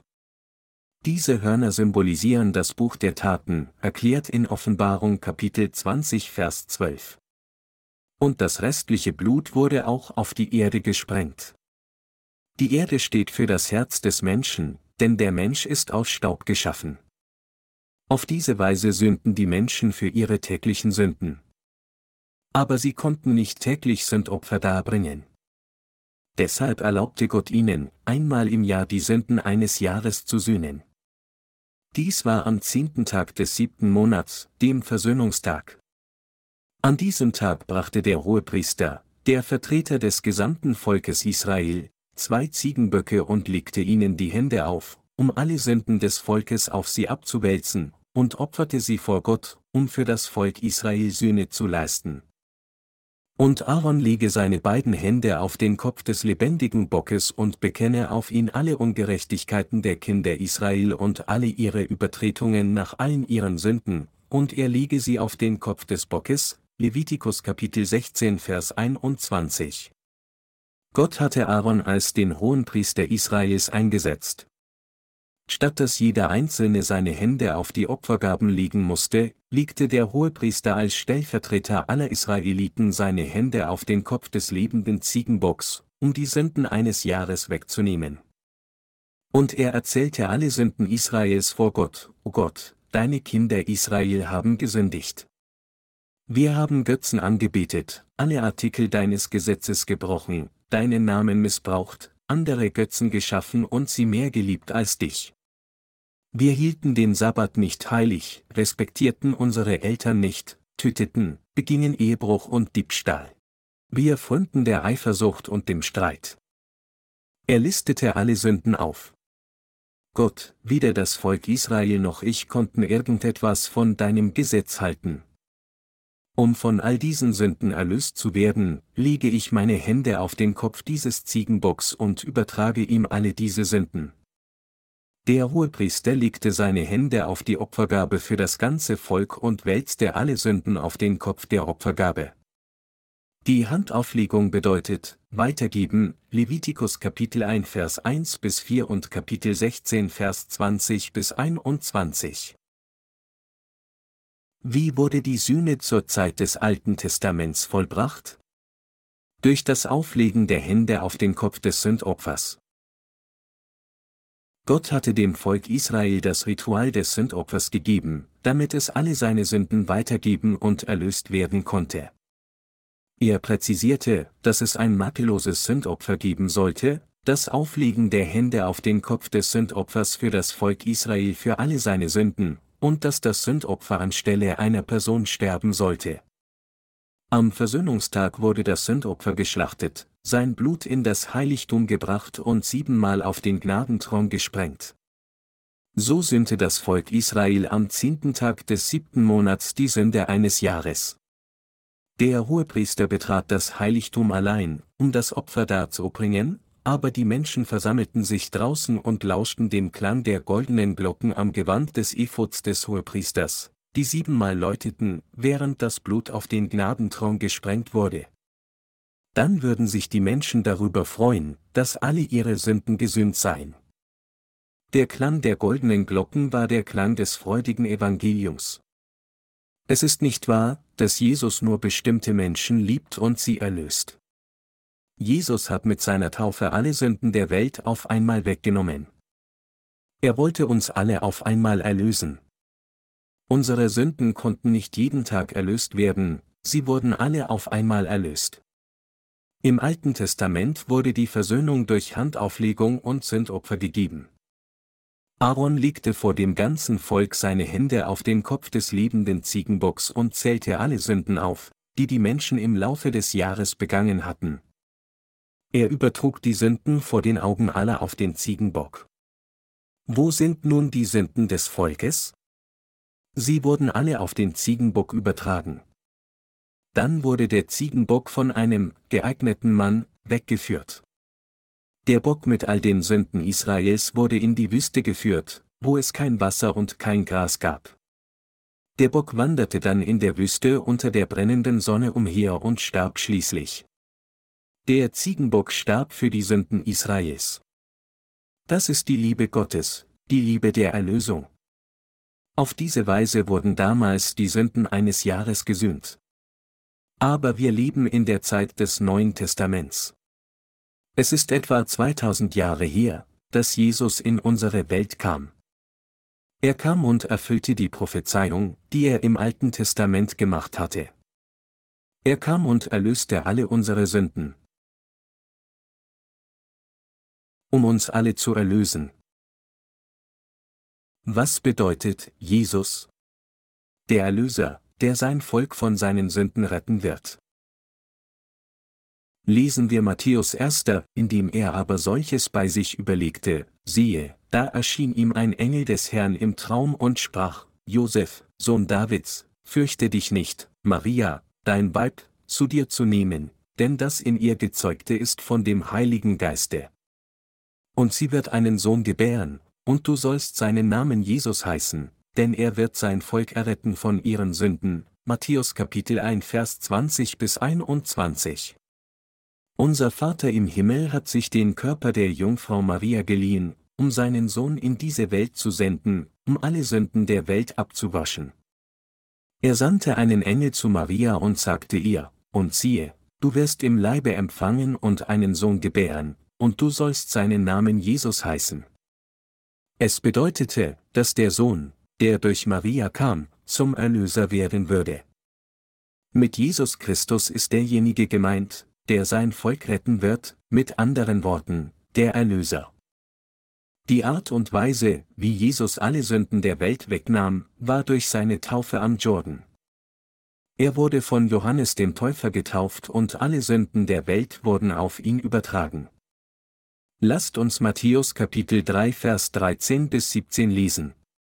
Diese Hörner symbolisieren das Buch der Taten, erklärt in Offenbarung Kapitel zwanzig Vers zwölf. Und das restliche Blut wurde auch auf die Erde gesprengt. Die Erde steht für das Herz des Menschen, denn der Mensch ist aus Staub geschaffen. Auf diese Weise sühnten die Menschen für ihre täglichen Sünden. Aber sie konnten nicht täglich Sündopfer darbringen. Deshalb erlaubte Gott ihnen, einmal im Jahr die Sünden eines Jahres zu sühnen. Dies war am zehnten Tag des siebten Monats, dem Versöhnungstag. An diesem Tag brachte der Hohepriester, der Vertreter des gesamten Volkes Israel, zwei Ziegenböcke und legte ihnen die Hände auf, um alle Sünden des Volkes auf sie abzuwälzen, und opferte sie vor Gott, um für das Volk Israel Sühne zu leisten. Und Aaron lege seine beiden Hände auf den Kopf des lebendigen Bockes und bekenne auf ihn alle Ungerechtigkeiten der Kinder Israel und alle ihre Übertretungen nach allen ihren Sünden, und er lege sie auf den Kopf des Bockes, Levitikus Kapitel sechzehn Vers einundzwanzig. Gott hatte Aaron als den Hohenpriester Israels eingesetzt. Statt dass jeder Einzelne seine Hände auf die Opfergaben legen musste, legte der Hohepriester als Stellvertreter aller Israeliten seine Hände auf den Kopf des lebenden Ziegenbocks, um die Sünden eines Jahres wegzunehmen. Und er erzählte alle Sünden Israels vor Gott: O Gott, deine Kinder Israel haben gesündigt. Wir haben Götzen angebetet, alle Artikel deines Gesetzes gebrochen, deinen Namen missbraucht, andere Götzen geschaffen und sie mehr geliebt als dich. Wir hielten den Sabbat nicht heilig, respektierten unsere Eltern nicht, töteten, begingen Ehebruch und Diebstahl. Wir frönten der Eifersucht und dem Streit. Er listete alle Sünden auf. Gott, weder das Volk Israel noch ich konnten irgendetwas von deinem Gesetz halten. Um von all diesen Sünden erlöst zu werden, lege ich meine Hände auf den Kopf dieses Ziegenbocks und übertrage ihm alle diese Sünden. Der Hohepriester legte seine Hände auf die Opfergabe für das ganze Volk und wälzte alle Sünden auf den Kopf der Opfergabe. Die Handauflegung bedeutet, weitergeben, Levitikus Kapitel eins Vers eins bis vier und Kapitel sechzehn Vers zwanzig bis einundzwanzig. Wie wurde die Sühne zur Zeit des Alten Testaments vollbracht? Durch das Auflegen der Hände auf den Kopf des Sündopfers. Gott hatte dem Volk Israel das Ritual des Sündopfers gegeben, damit es alle seine Sünden weitergeben und erlöst werden konnte. Er präzisierte, dass es ein makelloses Sündopfer geben sollte, das Auflegen der Hände auf den Kopf des Sündopfers für das Volk Israel für alle seine Sünden, und dass das Sündopfer anstelle einer Person sterben sollte. Am Versöhnungstag wurde das Sündopfer geschlachtet, sein Blut in das Heiligtum gebracht und siebenmal auf den Gnadenthron gesprengt. So sühnte das Volk Israel am zehnten Tag des siebten Monats die Sünde eines Jahres. Der Hohepriester betrat das Heiligtum allein, um das Opfer darzubringen, aber die Menschen versammelten sich draußen und lauschten dem Klang der goldenen Glocken am Gewand des Ephods des Hohepriesters, die siebenmal läuteten, während das Blut auf den Gnadenthron gesprengt wurde. Dann würden sich die Menschen darüber freuen, dass alle ihre Sünden gesühnt seien. Der Klang der goldenen Glocken war der Klang des freudigen Evangeliums. Es ist nicht wahr, dass Jesus nur bestimmte Menschen liebt und sie erlöst. Jesus hat mit seiner Taufe alle Sünden der Welt auf einmal weggenommen. Er wollte uns alle auf einmal erlösen. Unsere Sünden konnten nicht jeden Tag erlöst werden, sie wurden alle auf einmal erlöst. Im Alten Testament wurde die Versöhnung durch Handauflegung und Sündopfer gegeben. Aaron legte vor dem ganzen Volk seine Hände auf den Kopf des lebenden Ziegenbocks und zählte alle Sünden auf, die die Menschen im Laufe des Jahres begangen hatten. Er übertrug die Sünden vor den Augen aller auf den Ziegenbock. Wo sind nun die Sünden des Volkes? Sie wurden alle auf den Ziegenbock übertragen. Dann wurde der Ziegenbock von einem geeigneten Mann weggeführt. Der Bock mit all den Sünden Israels wurde in die Wüste geführt, wo es kein Wasser und kein Gras gab. Der Bock wanderte dann in der Wüste unter der brennenden Sonne umher und starb schließlich. Der Ziegenbock starb für die Sünden Israels. Das ist die Liebe Gottes, die Liebe der Erlösung. Auf diese Weise wurden damals die Sünden eines Jahres gesühnt. Aber wir leben in der Zeit des Neuen Testaments. Es ist etwa zweitausend Jahre her, dass Jesus in unsere Welt kam. Er kam und erfüllte die Prophezeiung, die er im Alten Testament gemacht hatte. Er kam und erlöste alle unsere Sünden, um uns alle zu erlösen. Was bedeutet Jesus? Der Erlöser, der sein Volk von seinen Sünden retten wird. Lesen wir Matthäus erster, indem er aber solches bei sich überlegte, siehe, da erschien ihm ein Engel des Herrn im Traum und sprach, Josef, Sohn Davids, fürchte dich nicht, Maria, dein Weib, zu dir zu nehmen, denn das in ihr Gezeugte ist von dem Heiligen Geiste. Und sie wird einen Sohn gebären, und du sollst seinen Namen Jesus heißen, denn er wird sein Volk erretten von ihren Sünden. Matthäus Kapitel eins Vers zwanzig bis einundzwanzig. Unser Vater im Himmel hat sich den Körper der Jungfrau Maria geliehen, um seinen Sohn in diese Welt zu senden, um alle Sünden der Welt abzuwaschen. Er sandte einen Engel zu Maria und sagte ihr, und siehe, du wirst im Leibe empfangen und einen Sohn gebären, und du sollst seinen Namen Jesus heißen. Es bedeutete, dass der Sohn, der durch Maria kam, zum Erlöser werden würde. Mit Jesus Christus ist derjenige gemeint, der sein Volk retten wird, mit anderen Worten, der Erlöser. Die Art und Weise, wie Jesus alle Sünden der Welt wegnahm, war durch seine Taufe am Jordan. Er wurde von Johannes dem Täufer getauft und alle Sünden der Welt wurden auf ihn übertragen. Lasst uns Matthäus Kapitel drei Vers dreizehn bis siebzehn lesen.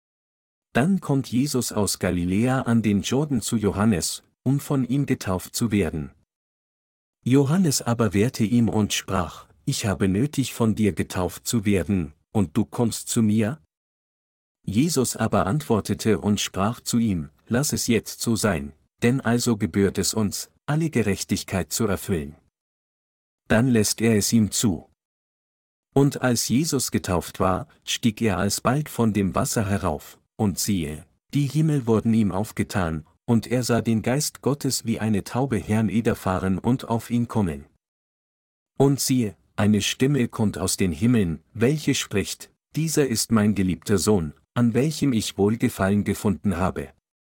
Dann kommt Jesus aus Galiläa an den Jordan zu Johannes, um von ihm getauft zu werden. Johannes aber wehrte ihm und sprach, ich habe nötig von dir getauft zu werden, und du kommst zu mir? Jesus aber antwortete und sprach zu ihm, lass es jetzt so sein, denn also gebührt es uns, alle Gerechtigkeit zu erfüllen. Dann lässt er es ihm zu. Und als Jesus getauft war, stieg er alsbald von dem Wasser herauf, und siehe, die Himmel wurden ihm aufgetan, und er sah den Geist Gottes wie eine Taube herniederfahren und auf ihn kommen. Und siehe, eine Stimme kommt aus den Himmeln, welche spricht, dieser ist mein geliebter Sohn, an welchem ich Wohlgefallen gefunden habe.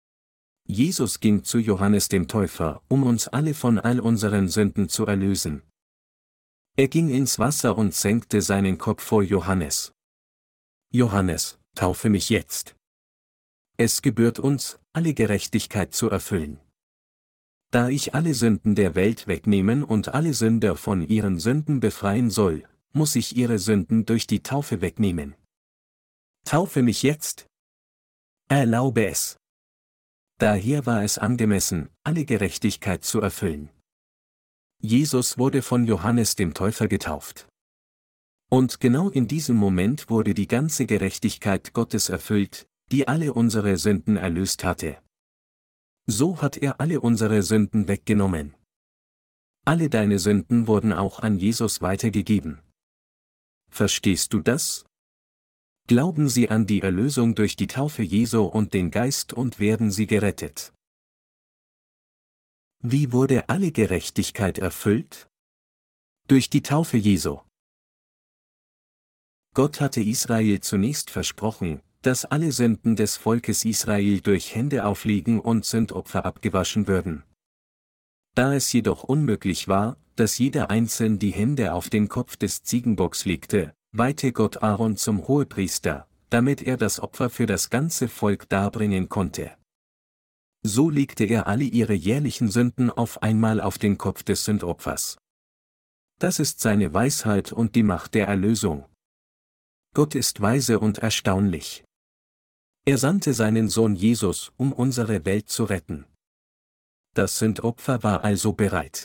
Jesus ging zu Johannes dem Täufer, um uns alle von all unseren Sünden zu erlösen. Er ging ins Wasser und senkte seinen Kopf vor Johannes. Johannes, taufe mich jetzt. Es gebührt uns, alle Gerechtigkeit zu erfüllen. Da ich alle Sünden der Welt wegnehmen und alle Sünder von ihren Sünden befreien soll, muss ich ihre Sünden durch die Taufe wegnehmen. Taufe mich jetzt? Erlaube es. Daher war es angemessen, alle Gerechtigkeit zu erfüllen. Jesus wurde von Johannes dem Täufer getauft. Und genau in diesem Moment wurde die ganze Gerechtigkeit Gottes erfüllt, die alle unsere Sünden erlöst hatte. So hat er alle unsere Sünden weggenommen. Alle deine Sünden wurden auch an Jesus weitergegeben. Verstehst du das? Glauben Sie an die Erlösung durch die Taufe Jesu und den Geist und werden Sie gerettet. Wie wurde alle Gerechtigkeit erfüllt? Durch die Taufe Jesu. Gott hatte Israel zunächst versprochen, dass alle Sünden des Volkes Israel durch Händeauflegen und Sündopfer abgewaschen würden. Da es jedoch unmöglich war, dass jeder einzeln die Hände auf den Kopf des Ziegenbocks legte, weihte Gott Aaron zum Hohepriester, damit er das Opfer für das ganze Volk darbringen konnte. So legte er alle ihre jährlichen Sünden auf einmal auf den Kopf des Sündopfers. Das ist seine Weisheit und die Macht der Erlösung. Gott ist weise und erstaunlich. Er sandte seinen Sohn Jesus, um unsere Welt zu retten. Das Sündopfer war also bereit.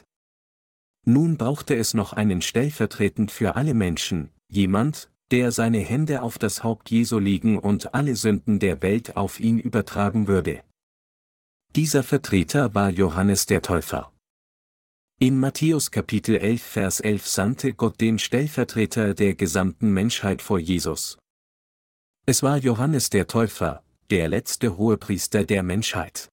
Nun brauchte es noch einen stellvertretend für alle Menschen, jemand, der seine Hände auf das Haupt Jesu legen und alle Sünden der Welt auf ihn übertragen würde. Dieser Vertreter war Johannes der Täufer. In Matthäus Kapitel elf Vers elf sandte Gott den Stellvertreter der gesamten Menschheit vor Jesus. Es war Johannes der Täufer, der letzte Hohepriester der Menschheit.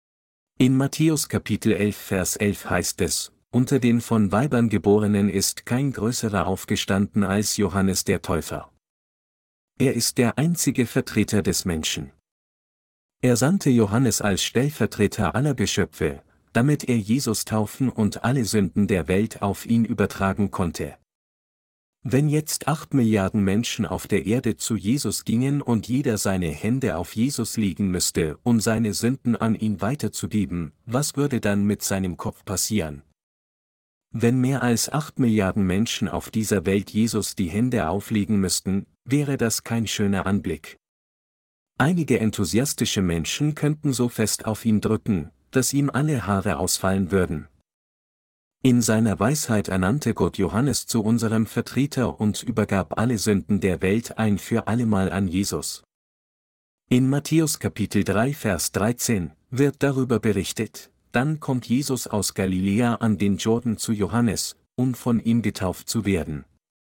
In Matthäus Kapitel elf Vers elf heißt es, unter den von Weibern Geborenen ist kein größerer aufgestanden als Johannes der Täufer. Er ist der einzige Vertreter des Menschen. Er sandte Johannes als Stellvertreter aller Geschöpfe, damit er Jesus taufen und alle Sünden der Welt auf ihn übertragen konnte. Wenn jetzt acht Milliarden Menschen auf der Erde zu Jesus gingen und jeder seine Hände auf Jesus legen müsste, um seine Sünden an ihn weiterzugeben, was würde dann mit seinem Kopf passieren? Wenn mehr als acht Milliarden Menschen auf dieser Welt Jesus die Hände auflegen müssten, wäre das kein schöner Anblick. Einige enthusiastische Menschen könnten so fest auf ihn drücken, dass ihm alle Haare ausfallen würden. In seiner Weisheit ernannte Gott Johannes zu unserem Vertreter und übergab alle Sünden der Welt ein für allemal an Jesus. In Matthäus Kapitel drei Vers dreizehn wird darüber berichtet, dann kommt Jesus aus Galiläa an den Jordan zu Johannes, um von ihm getauft zu werden.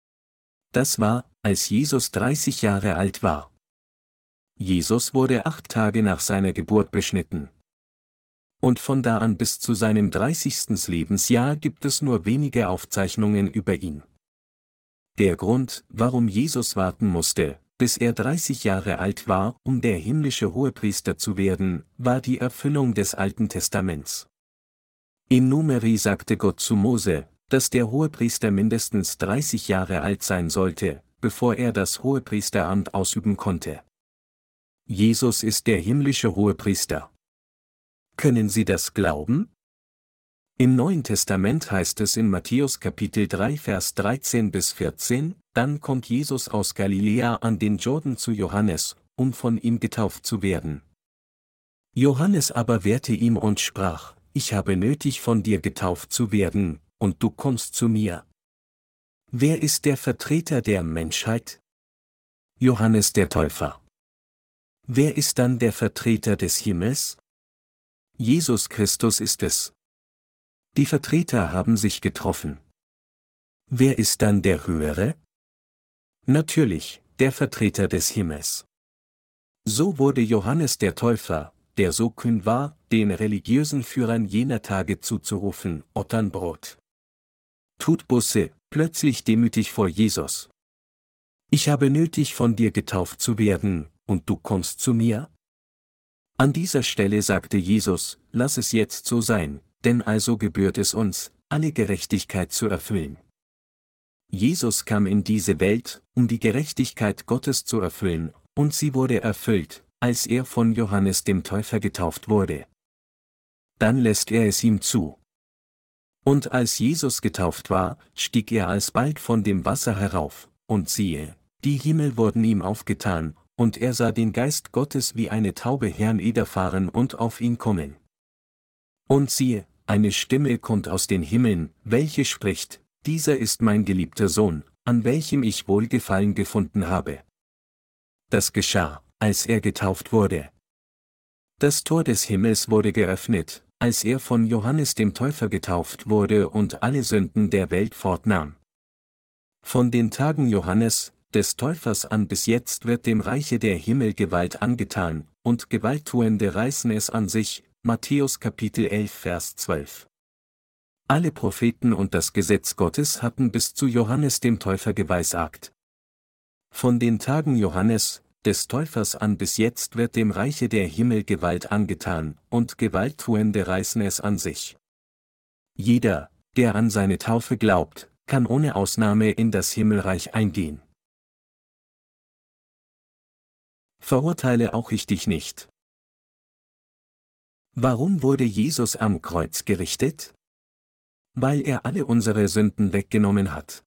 Das war, als Jesus dreißig Jahre alt war. Jesus wurde acht Tage nach seiner Geburt beschnitten. Und von da an bis zu seinem dreißigsten Lebensjahr gibt es nur wenige Aufzeichnungen über ihn. Der Grund, warum Jesus warten musste, bis er dreißig Jahre alt war, um der himmlische Hohepriester zu werden, war die Erfüllung des Alten Testaments. In Numeri sagte Gott zu Mose, dass der Hohepriester mindestens dreißig Jahre alt sein sollte, bevor er das Hohepriesteramt ausüben konnte. Jesus ist der himmlische Hohepriester. Können Sie das glauben? Im Neuen Testament heißt es in Matthäus Kapitel drei Vers dreizehn bis vierzehn, dann kommt Jesus aus Galiläa an den Jordan zu Johannes, um von ihm getauft zu werden. Johannes aber wehrte ihm und sprach, ich habe nötig von dir getauft zu werden, und du kommst zu mir. Wer ist der Vertreter der Menschheit? Johannes der Täufer. Wer ist dann der Vertreter des Himmels? Jesus Christus ist es. Die Vertreter haben sich getroffen. Wer ist dann der Höhere? Natürlich, der Vertreter des Himmels. So wurde Johannes der Täufer, der so kühn war, den religiösen Führern jener Tage zuzurufen, Otternbrot. Tut Buße, plötzlich demütig vor Jesus. Ich habe nötig von dir getauft zu werden, und du kommst zu mir? An dieser Stelle sagte Jesus, lass es jetzt so sein, denn also gebührt es uns, alle Gerechtigkeit zu erfüllen. Jesus kam in diese Welt, um die Gerechtigkeit Gottes zu erfüllen, und sie wurde erfüllt, als er von Johannes dem Täufer getauft wurde. Dann lässt er es ihm zu. Und als Jesus getauft war, stieg er alsbald von dem Wasser herauf, und siehe, die Himmel wurden ihm aufgetan, und er sah den Geist Gottes wie eine Taube herniederfahren und auf ihn kommen. Und siehe, eine Stimme kommt aus den Himmeln, welche spricht: Dieser ist mein geliebter Sohn, an welchem ich Wohlgefallen gefunden habe. Das geschah, als er getauft wurde. Das Tor des Himmels wurde geöffnet, als er von Johannes dem Täufer getauft wurde und alle Sünden der Welt fortnahm. Von den Tagen Johannes, des Täufers an bis jetzt wird dem Reiche der Himmel Gewalt angetan, und Gewalttuende reißen es an sich. Matthäus Kapitel elf Vers zwölf. Alle Propheten und das Gesetz Gottes hatten bis zu Johannes dem Täufer geweissagt. Von den Tagen Johannes, des Täufers an bis jetzt wird dem Reiche der Himmel Gewalt angetan, und Gewalttuende reißen es an sich. Jeder, der an seine Taufe glaubt, kann ohne Ausnahme in das Himmelreich eingehen. Verurteile auch ich dich nicht. Warum wurde Jesus am Kreuz gerichtet? Weil er alle unsere Sünden weggenommen hat.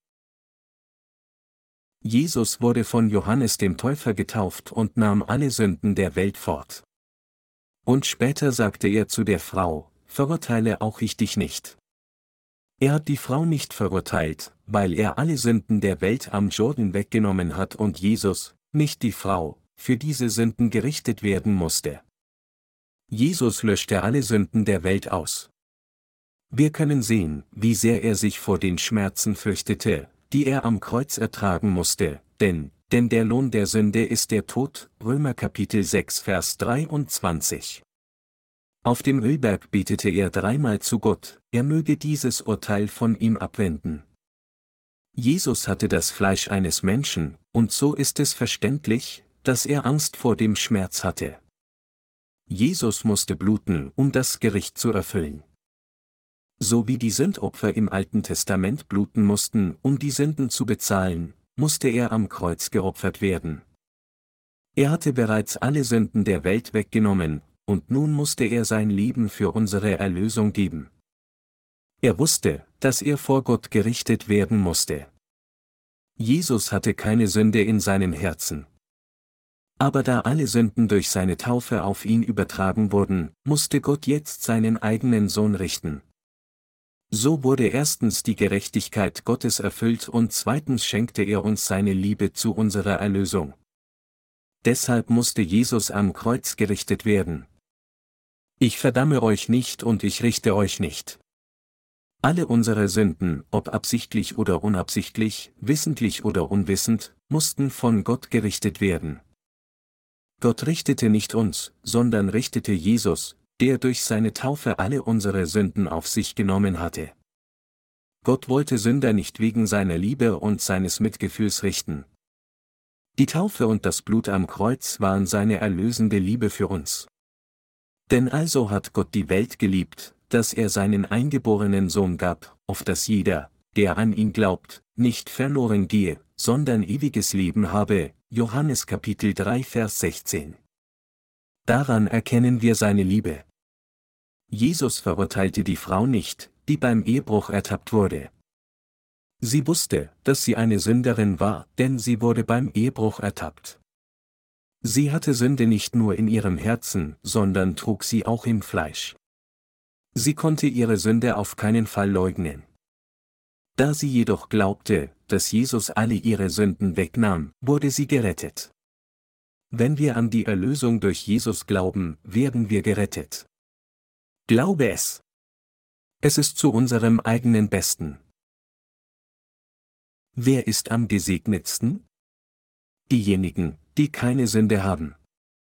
Jesus wurde von Johannes dem Täufer getauft und nahm alle Sünden der Welt fort. Und später sagte er zu der Frau: Verurteile auch ich dich nicht. Er hat die Frau nicht verurteilt, weil er alle Sünden der Welt am Jordan weggenommen hat und Jesus, nicht die Frau, für diese Sünden gerichtet werden musste. Jesus löschte alle Sünden der Welt aus. Wir können sehen, wie sehr er sich vor den Schmerzen fürchtete, die er am Kreuz ertragen musste, denn, denn der Lohn der Sünde ist der Tod, Römer Kapitel sechs Vers dreiundzwanzig. Auf dem Ölberg betete er dreimal zu Gott, er möge dieses Urteil von ihm abwenden. Jesus hatte das Fleisch eines Menschen, und so ist es verständlich, dass er Angst vor dem Schmerz hatte. Jesus musste bluten, um das Gericht zu erfüllen. So wie die Sündopfer im Alten Testament bluten mussten, um die Sünden zu bezahlen, musste er am Kreuz geopfert werden. Er hatte bereits alle Sünden der Welt weggenommen, und nun musste er sein Leben für unsere Erlösung geben. Er wusste, dass er vor Gott gerichtet werden musste. Jesus hatte keine Sünde in seinem Herzen. Aber da alle Sünden durch seine Taufe auf ihn übertragen wurden, musste Gott jetzt seinen eigenen Sohn richten. So wurde erstens die Gerechtigkeit Gottes erfüllt und zweitens schenkte er uns seine Liebe zu unserer Erlösung. Deshalb musste Jesus am Kreuz gerichtet werden. Ich verdamme euch nicht und ich richte euch nicht. Alle unsere Sünden, ob absichtlich oder unabsichtlich, wissentlich oder unwissend, mussten von Gott gerichtet werden. Gott richtete nicht uns, sondern richtete Jesus, der durch seine Taufe alle unsere Sünden auf sich genommen hatte. Gott wollte Sünder nicht wegen seiner Liebe und seines Mitgefühls richten. Die Taufe und das Blut am Kreuz waren seine erlösende Liebe für uns. Denn also hat Gott die Welt geliebt, dass er seinen eingeborenen Sohn gab, auf dass jeder, der an ihn glaubt, nicht verloren gehe, sondern ewiges Leben habe. Johannes Kapitel drei Vers sechzehn. Daran erkennen wir seine Liebe. Jesus verurteilte die Frau nicht, die beim Ehebruch ertappt wurde. Sie wusste, dass sie eine Sünderin war, denn sie wurde beim Ehebruch ertappt. Sie hatte Sünde nicht nur in ihrem Herzen, sondern trug sie auch im Fleisch. Sie konnte ihre Sünde auf keinen Fall leugnen. Da sie jedoch glaubte, dass Jesus alle ihre Sünden wegnahm, wurde sie gerettet. Wenn wir an die Erlösung durch Jesus glauben, werden wir gerettet. Glaube es. Es ist zu unserem eigenen Besten. Wer ist am gesegnetsten? Diejenigen, die keine Sünde haben.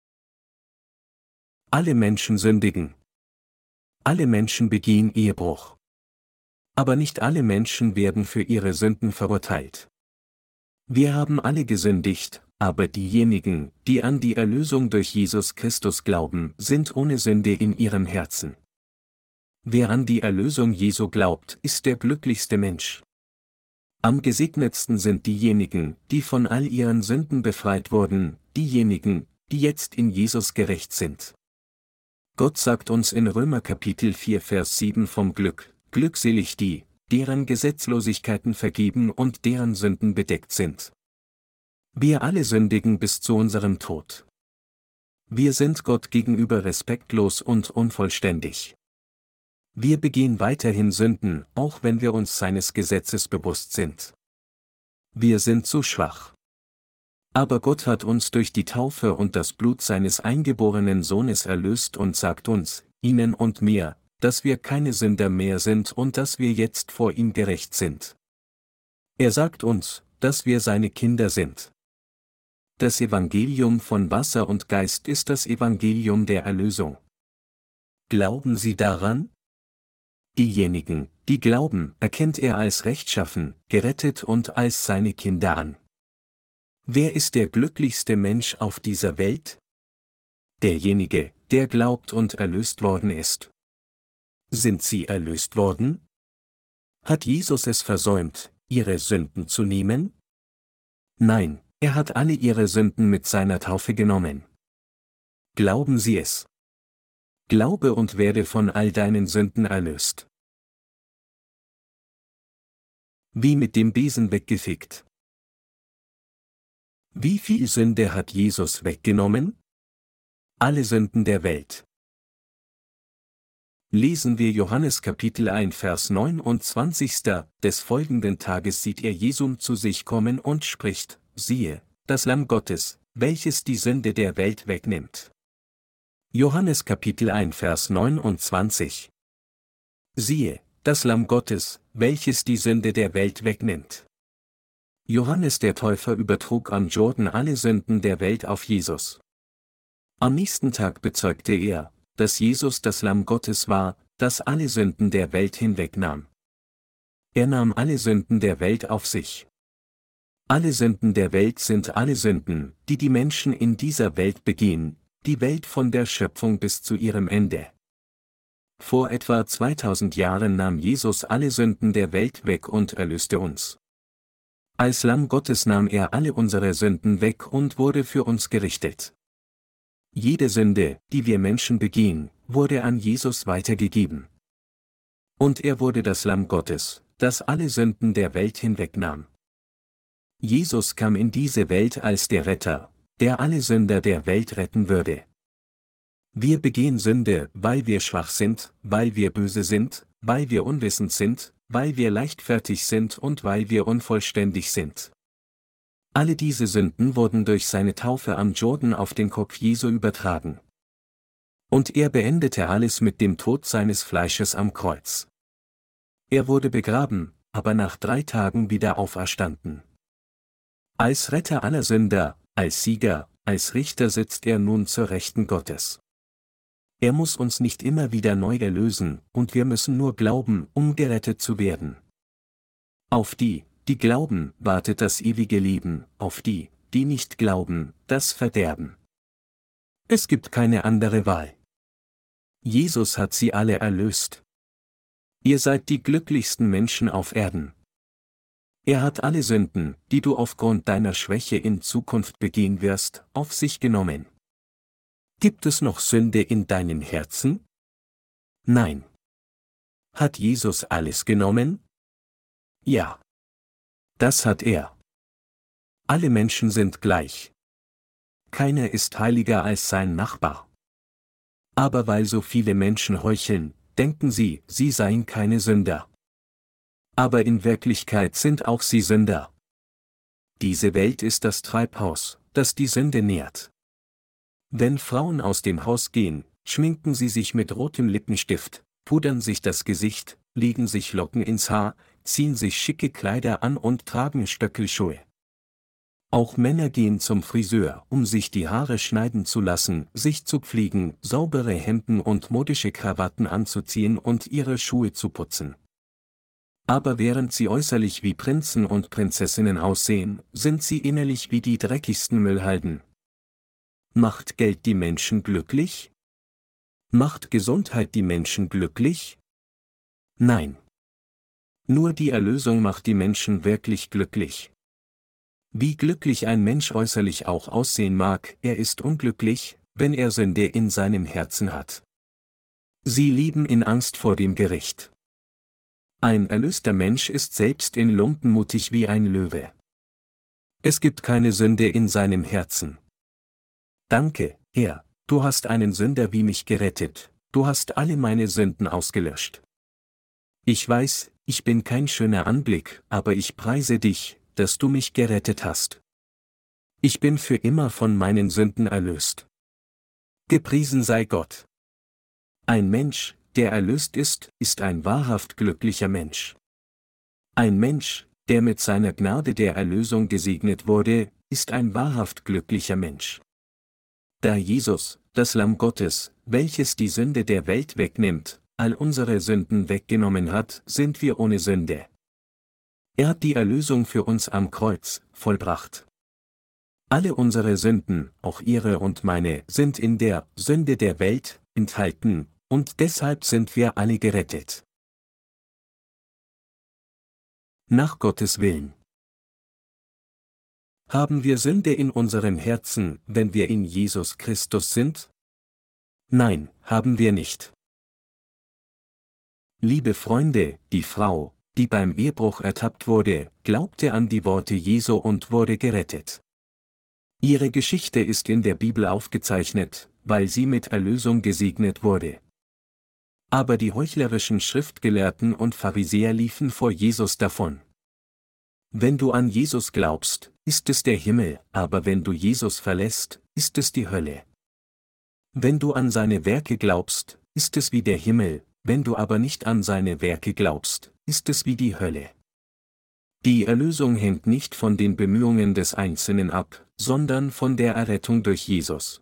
Alle Menschen sündigen. Alle Menschen begehen Ehebruch. Aber nicht alle Menschen werden für ihre Sünden verurteilt. Wir haben alle gesündigt, aber diejenigen, die an die Erlösung durch Jesus Christus glauben, sind ohne Sünde in ihrem Herzen. Wer an die Erlösung Jesu glaubt, ist der glücklichste Mensch. Am gesegnetsten sind diejenigen, die von all ihren Sünden befreit wurden, diejenigen, die jetzt in Jesus gerecht sind. Gott sagt uns in Römer Kapitel vier Vers sieben vom Glück: Glückselig die, deren Gesetzlosigkeiten vergeben und deren Sünden bedeckt sind. Wir alle sündigen bis zu unserem Tod. Wir sind Gott gegenüber respektlos und unvollständig. Wir begehen weiterhin Sünden, auch wenn wir uns seines Gesetzes bewusst sind. Wir sind zu schwach. Aber Gott hat uns durch die Taufe und das Blut seines eingeborenen Sohnes erlöst und sagt uns, Ihnen und mir, dass wir keine Sünder mehr sind und dass wir jetzt vor ihm gerecht sind. Er sagt uns, dass wir seine Kinder sind. Das Evangelium von Wasser und Geist ist das Evangelium der Erlösung. Glauben Sie daran? Diejenigen, die glauben, erkennt er als rechtschaffen, gerettet und als seine Kinder an. Wer ist der glücklichste Mensch auf dieser Welt? Derjenige, der glaubt und erlöst worden ist. Sind Sie erlöst worden? Hat Jesus es versäumt, Ihre Sünden zu nehmen? Nein, er hat alle Ihre Sünden mit seiner Taufe genommen. Glauben Sie es? Glaube und werde von all deinen Sünden erlöst. Wie mit dem Besen weggefegt. Wie viel Sünde hat Jesus weggenommen? Alle Sünden der Welt. Lesen wir Johannes Kapitel eins Vers neunundzwanzig. Des folgenden Tages sieht er Jesum zu sich kommen und spricht, siehe, das Lamm Gottes, welches die Sünde der Welt wegnimmt. Johannes Kapitel eins Vers neunundzwanzig. Siehe, das Lamm Gottes, welches die Sünde der Welt wegnimmt. Johannes der Täufer übertrug am Jordan alle Sünden der Welt auf Jesus. Am nächsten Tag bezeugte er, dass Jesus das Lamm Gottes war, das alle Sünden der Welt hinwegnahm. Er nahm alle Sünden der Welt auf sich. Alle Sünden der Welt sind alle Sünden, die die Menschen in dieser Welt begehen, die Welt von der Schöpfung bis zu ihrem Ende. Vor etwa zweitausend Jahren nahm Jesus alle Sünden der Welt weg und erlöste uns. Als Lamm Gottes nahm er alle unsere Sünden weg und wurde für uns gerichtet. Jede Sünde, die wir Menschen begehen, wurde an Jesus weitergegeben. Und er wurde das Lamm Gottes, das alle Sünden der Welt hinwegnahm. Jesus kam in diese Welt als der Retter, der alle Sünder der Welt retten würde. Wir begehen Sünde, weil wir schwach sind, weil wir böse sind, weil wir unwissend sind, weil wir leichtfertig sind und weil wir unvollständig sind. Alle diese Sünden wurden durch seine Taufe am Jordan auf den Kopf Jesu übertragen. Und er beendete alles mit dem Tod seines Fleisches am Kreuz. Er wurde begraben, aber nach drei Tagen wieder auferstanden. Als Retter aller Sünder, als Sieger, als Richter sitzt er nun zur Rechten Gottes. Er muss uns nicht immer wieder neu erlösen, und wir müssen nur glauben, um gerettet zu werden. Auf die, die glauben, wartet das ewige Leben, auf die, die nicht glauben, das Verderben. Es gibt keine andere Wahl. Jesus hat sie alle erlöst. Ihr seid die glücklichsten Menschen auf Erden. Er hat alle Sünden, die du aufgrund deiner Schwäche in Zukunft begehen wirst, auf sich genommen. Gibt es noch Sünde in deinem Herzen? Nein. Hat Jesus alles genommen? Ja. Das hat er. Alle Menschen sind gleich. Keiner ist heiliger als sein Nachbar. Aber weil so viele Menschen heucheln, denken sie, sie seien keine Sünder. Aber in Wirklichkeit sind auch sie Sünder. Diese Welt ist das Treibhaus, das die Sünde nährt. Wenn Frauen aus dem Haus gehen, schminken sie sich mit rotem Lippenstift, pudern sich das Gesicht, legen sich Locken ins Haar, ziehen sich schicke Kleider an und tragen Stöckelschuhe. Auch Männer gehen zum Friseur, um sich die Haare schneiden zu lassen, sich zu pflegen, saubere Hemden und modische Krawatten anzuziehen und ihre Schuhe zu putzen. Aber während sie äußerlich wie Prinzen und Prinzessinnen aussehen, sind sie innerlich wie die dreckigsten Müllhalden. Macht Geld die Menschen glücklich? Macht Gesundheit die Menschen glücklich? Nein. Nur die Erlösung macht die Menschen wirklich glücklich. Wie glücklich ein Mensch äußerlich auch aussehen mag, er ist unglücklich, wenn er Sünde in seinem Herzen hat. Sie leben in Angst vor dem Gericht. Ein erlöster Mensch ist selbst in Lumpen mutig wie ein Löwe. Es gibt keine Sünde in seinem Herzen. Danke, Herr, du hast einen Sünder wie mich gerettet, du hast alle meine Sünden ausgelöscht. Ich weiß, ich bin kein schöner Anblick, aber ich preise dich, dass du mich gerettet hast. Ich bin für immer von meinen Sünden erlöst. Gepriesen sei Gott. Ein Mensch, der erlöst ist, ist ein wahrhaft glücklicher Mensch. Ein Mensch, der mit seiner Gnade der Erlösung gesegnet wurde, ist ein wahrhaft glücklicher Mensch. Da Jesus, das Lamm Gottes, welches die Sünde der Welt wegnimmt, all unsere Sünden weggenommen hat, sind wir ohne Sünde. Er hat die Erlösung für uns am Kreuz vollbracht. Alle unsere Sünden, auch ihre und meine, sind in der Sünde der Welt enthalten, und deshalb sind wir alle gerettet. Nach Gottes Willen. Haben wir Sünde in unserem Herzen, wenn wir in Jesus Christus sind? Nein, haben wir nicht. Liebe Freunde, die Frau, die beim Ehebruch ertappt wurde, glaubte an die Worte Jesu und wurde gerettet. Ihre Geschichte ist in der Bibel aufgezeichnet, weil sie mit Erlösung gesegnet wurde. Aber die heuchlerischen Schriftgelehrten und Pharisäer liefen vor Jesus davon. Wenn du an Jesus glaubst, ist es der Himmel, aber wenn du Jesus verlässt, ist es die Hölle. Wenn du an seine Werke glaubst, ist es wie der Himmel, wenn du aber nicht an seine Werke glaubst, ist es wie die Hölle. Die Erlösung hängt nicht von den Bemühungen des Einzelnen ab, sondern von der Errettung durch Jesus.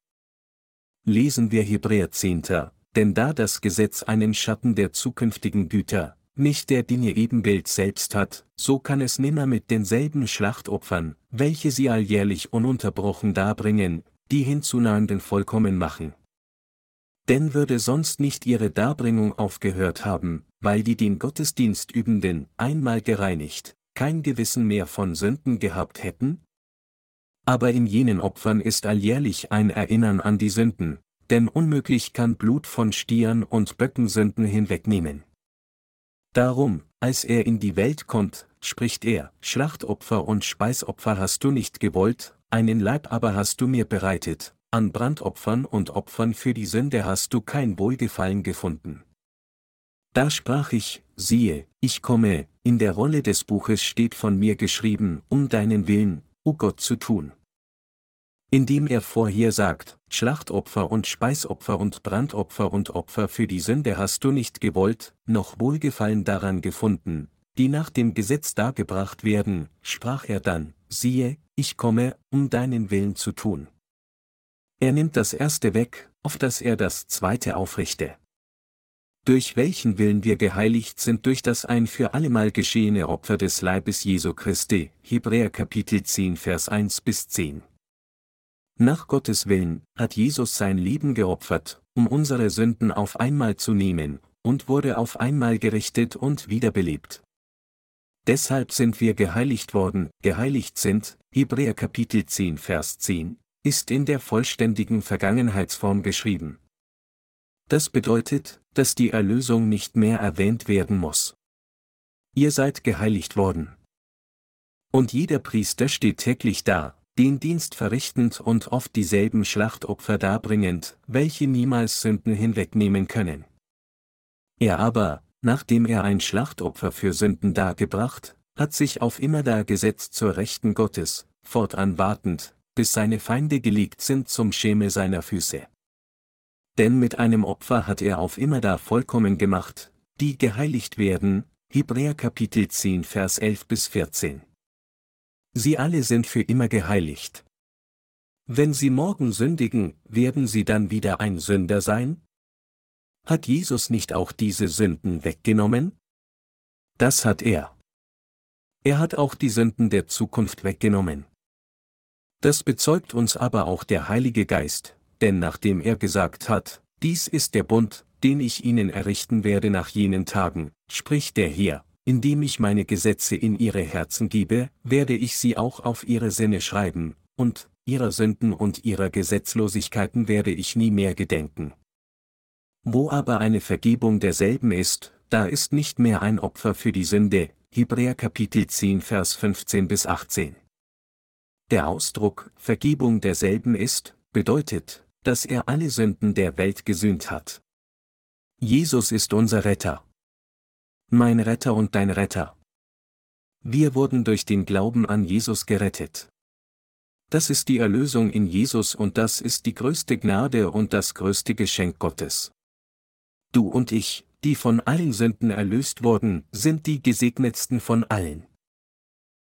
Lesen wir Hebräer zehn, denn da das Gesetz einen Schatten der zukünftigen Güter, nicht der Dinge Ebenbild selbst hat, so kann es nimmer mit denselben Schlachtopfern, welche sie alljährlich ununterbrochen darbringen, die hinzunahenden vollkommen machen. Denn würde sonst nicht ihre Darbringung aufgehört haben, weil die den Gottesdienst Übenden, einmal gereinigt, kein Gewissen mehr von Sünden gehabt hätten? Aber in jenen Opfern ist alljährlich ein Erinnern an die Sünden, denn unmöglich kann Blut von Stieren und Böcken Sünden hinwegnehmen. Darum, als er in die Welt kommt, spricht er, Schlachtopfer und Speisopfer hast du nicht gewollt, einen Leib aber hast du mir bereitet, an Brandopfern und Opfern für die Sünde hast du kein Wohlgefallen gefunden. Da sprach ich, siehe, ich komme, in der Rolle des Buches steht von mir geschrieben, um deinen Willen, o Gott, zu tun. Indem er vorher sagt, Schlachtopfer und Speisopfer und Brandopfer und Opfer für die Sünde hast du nicht gewollt, noch Wohlgefallen daran gefunden, die nach dem Gesetz dargebracht werden, sprach er dann, siehe, ich komme, um deinen Willen zu tun. Er nimmt das erste weg, auf dass er das zweite aufrichte. Durch welchen Willen wir geheiligt sind durch das ein für allemal geschehene Opfer des Leibes Jesu Christi, Hebräer Kapitel zehn Vers eins bis zehn. Nach Gottes Willen hat Jesus sein Leben geopfert, um unsere Sünden auf einmal zu nehmen, und wurde auf einmal gerichtet und wiederbelebt. Deshalb sind wir geheiligt worden, geheiligt sind, Hebräer Kapitel zehn Vers zehn, ist in der vollständigen Vergangenheitsform geschrieben. Das bedeutet, dass die Erlösung nicht mehr erwähnt werden muss. Ihr seid geheiligt worden. Und jeder Priester steht täglich da, den Dienst verrichtend und oft dieselben Schlachtopfer darbringend, welche niemals Sünden hinwegnehmen können. Er aber, nachdem er ein Schlachtopfer für Sünden dargebracht, hat sich auf immerdar gesetzt zur Rechten Gottes, fortan wartend, bis seine Feinde gelegt sind zum Schemel seiner Füße. Denn mit einem Opfer hat er auf immerdar vollkommen gemacht, die geheiligt werden, Hebräer Kapitel zehn Vers elf bis vierzehn. Sie alle sind für immer geheiligt. Wenn sie morgen sündigen, werden sie dann wieder ein Sünder sein? Hat Jesus nicht auch diese Sünden weggenommen? Das hat er. Er hat auch die Sünden der Zukunft weggenommen. Das bezeugt uns aber auch der Heilige Geist, denn nachdem er gesagt hat, dies ist der Bund, den ich ihnen errichten werde nach jenen Tagen, spricht der Herr, indem ich meine Gesetze in ihre Herzen gebe, werde ich sie auch auf ihre Sinne schreiben, und ihrer Sünden und ihrer Gesetzlosigkeiten werde ich nie mehr gedenken. Wo aber eine Vergebung derselben ist, da ist nicht mehr ein Opfer für die Sünde, Hebräer Kapitel zehn Vers fünfzehn bis achtzehn. Der Ausdruck Vergebung derselben ist, bedeutet, dass er alle Sünden der Welt gesühnt hat. Jesus ist unser Retter. Mein Retter und dein Retter. Wir wurden durch den Glauben an Jesus gerettet. Das ist die Erlösung in Jesus und das ist die größte Gnade und das größte Geschenk Gottes. Du und ich, die von allen Sünden erlöst wurden, sind die gesegnetsten von allen.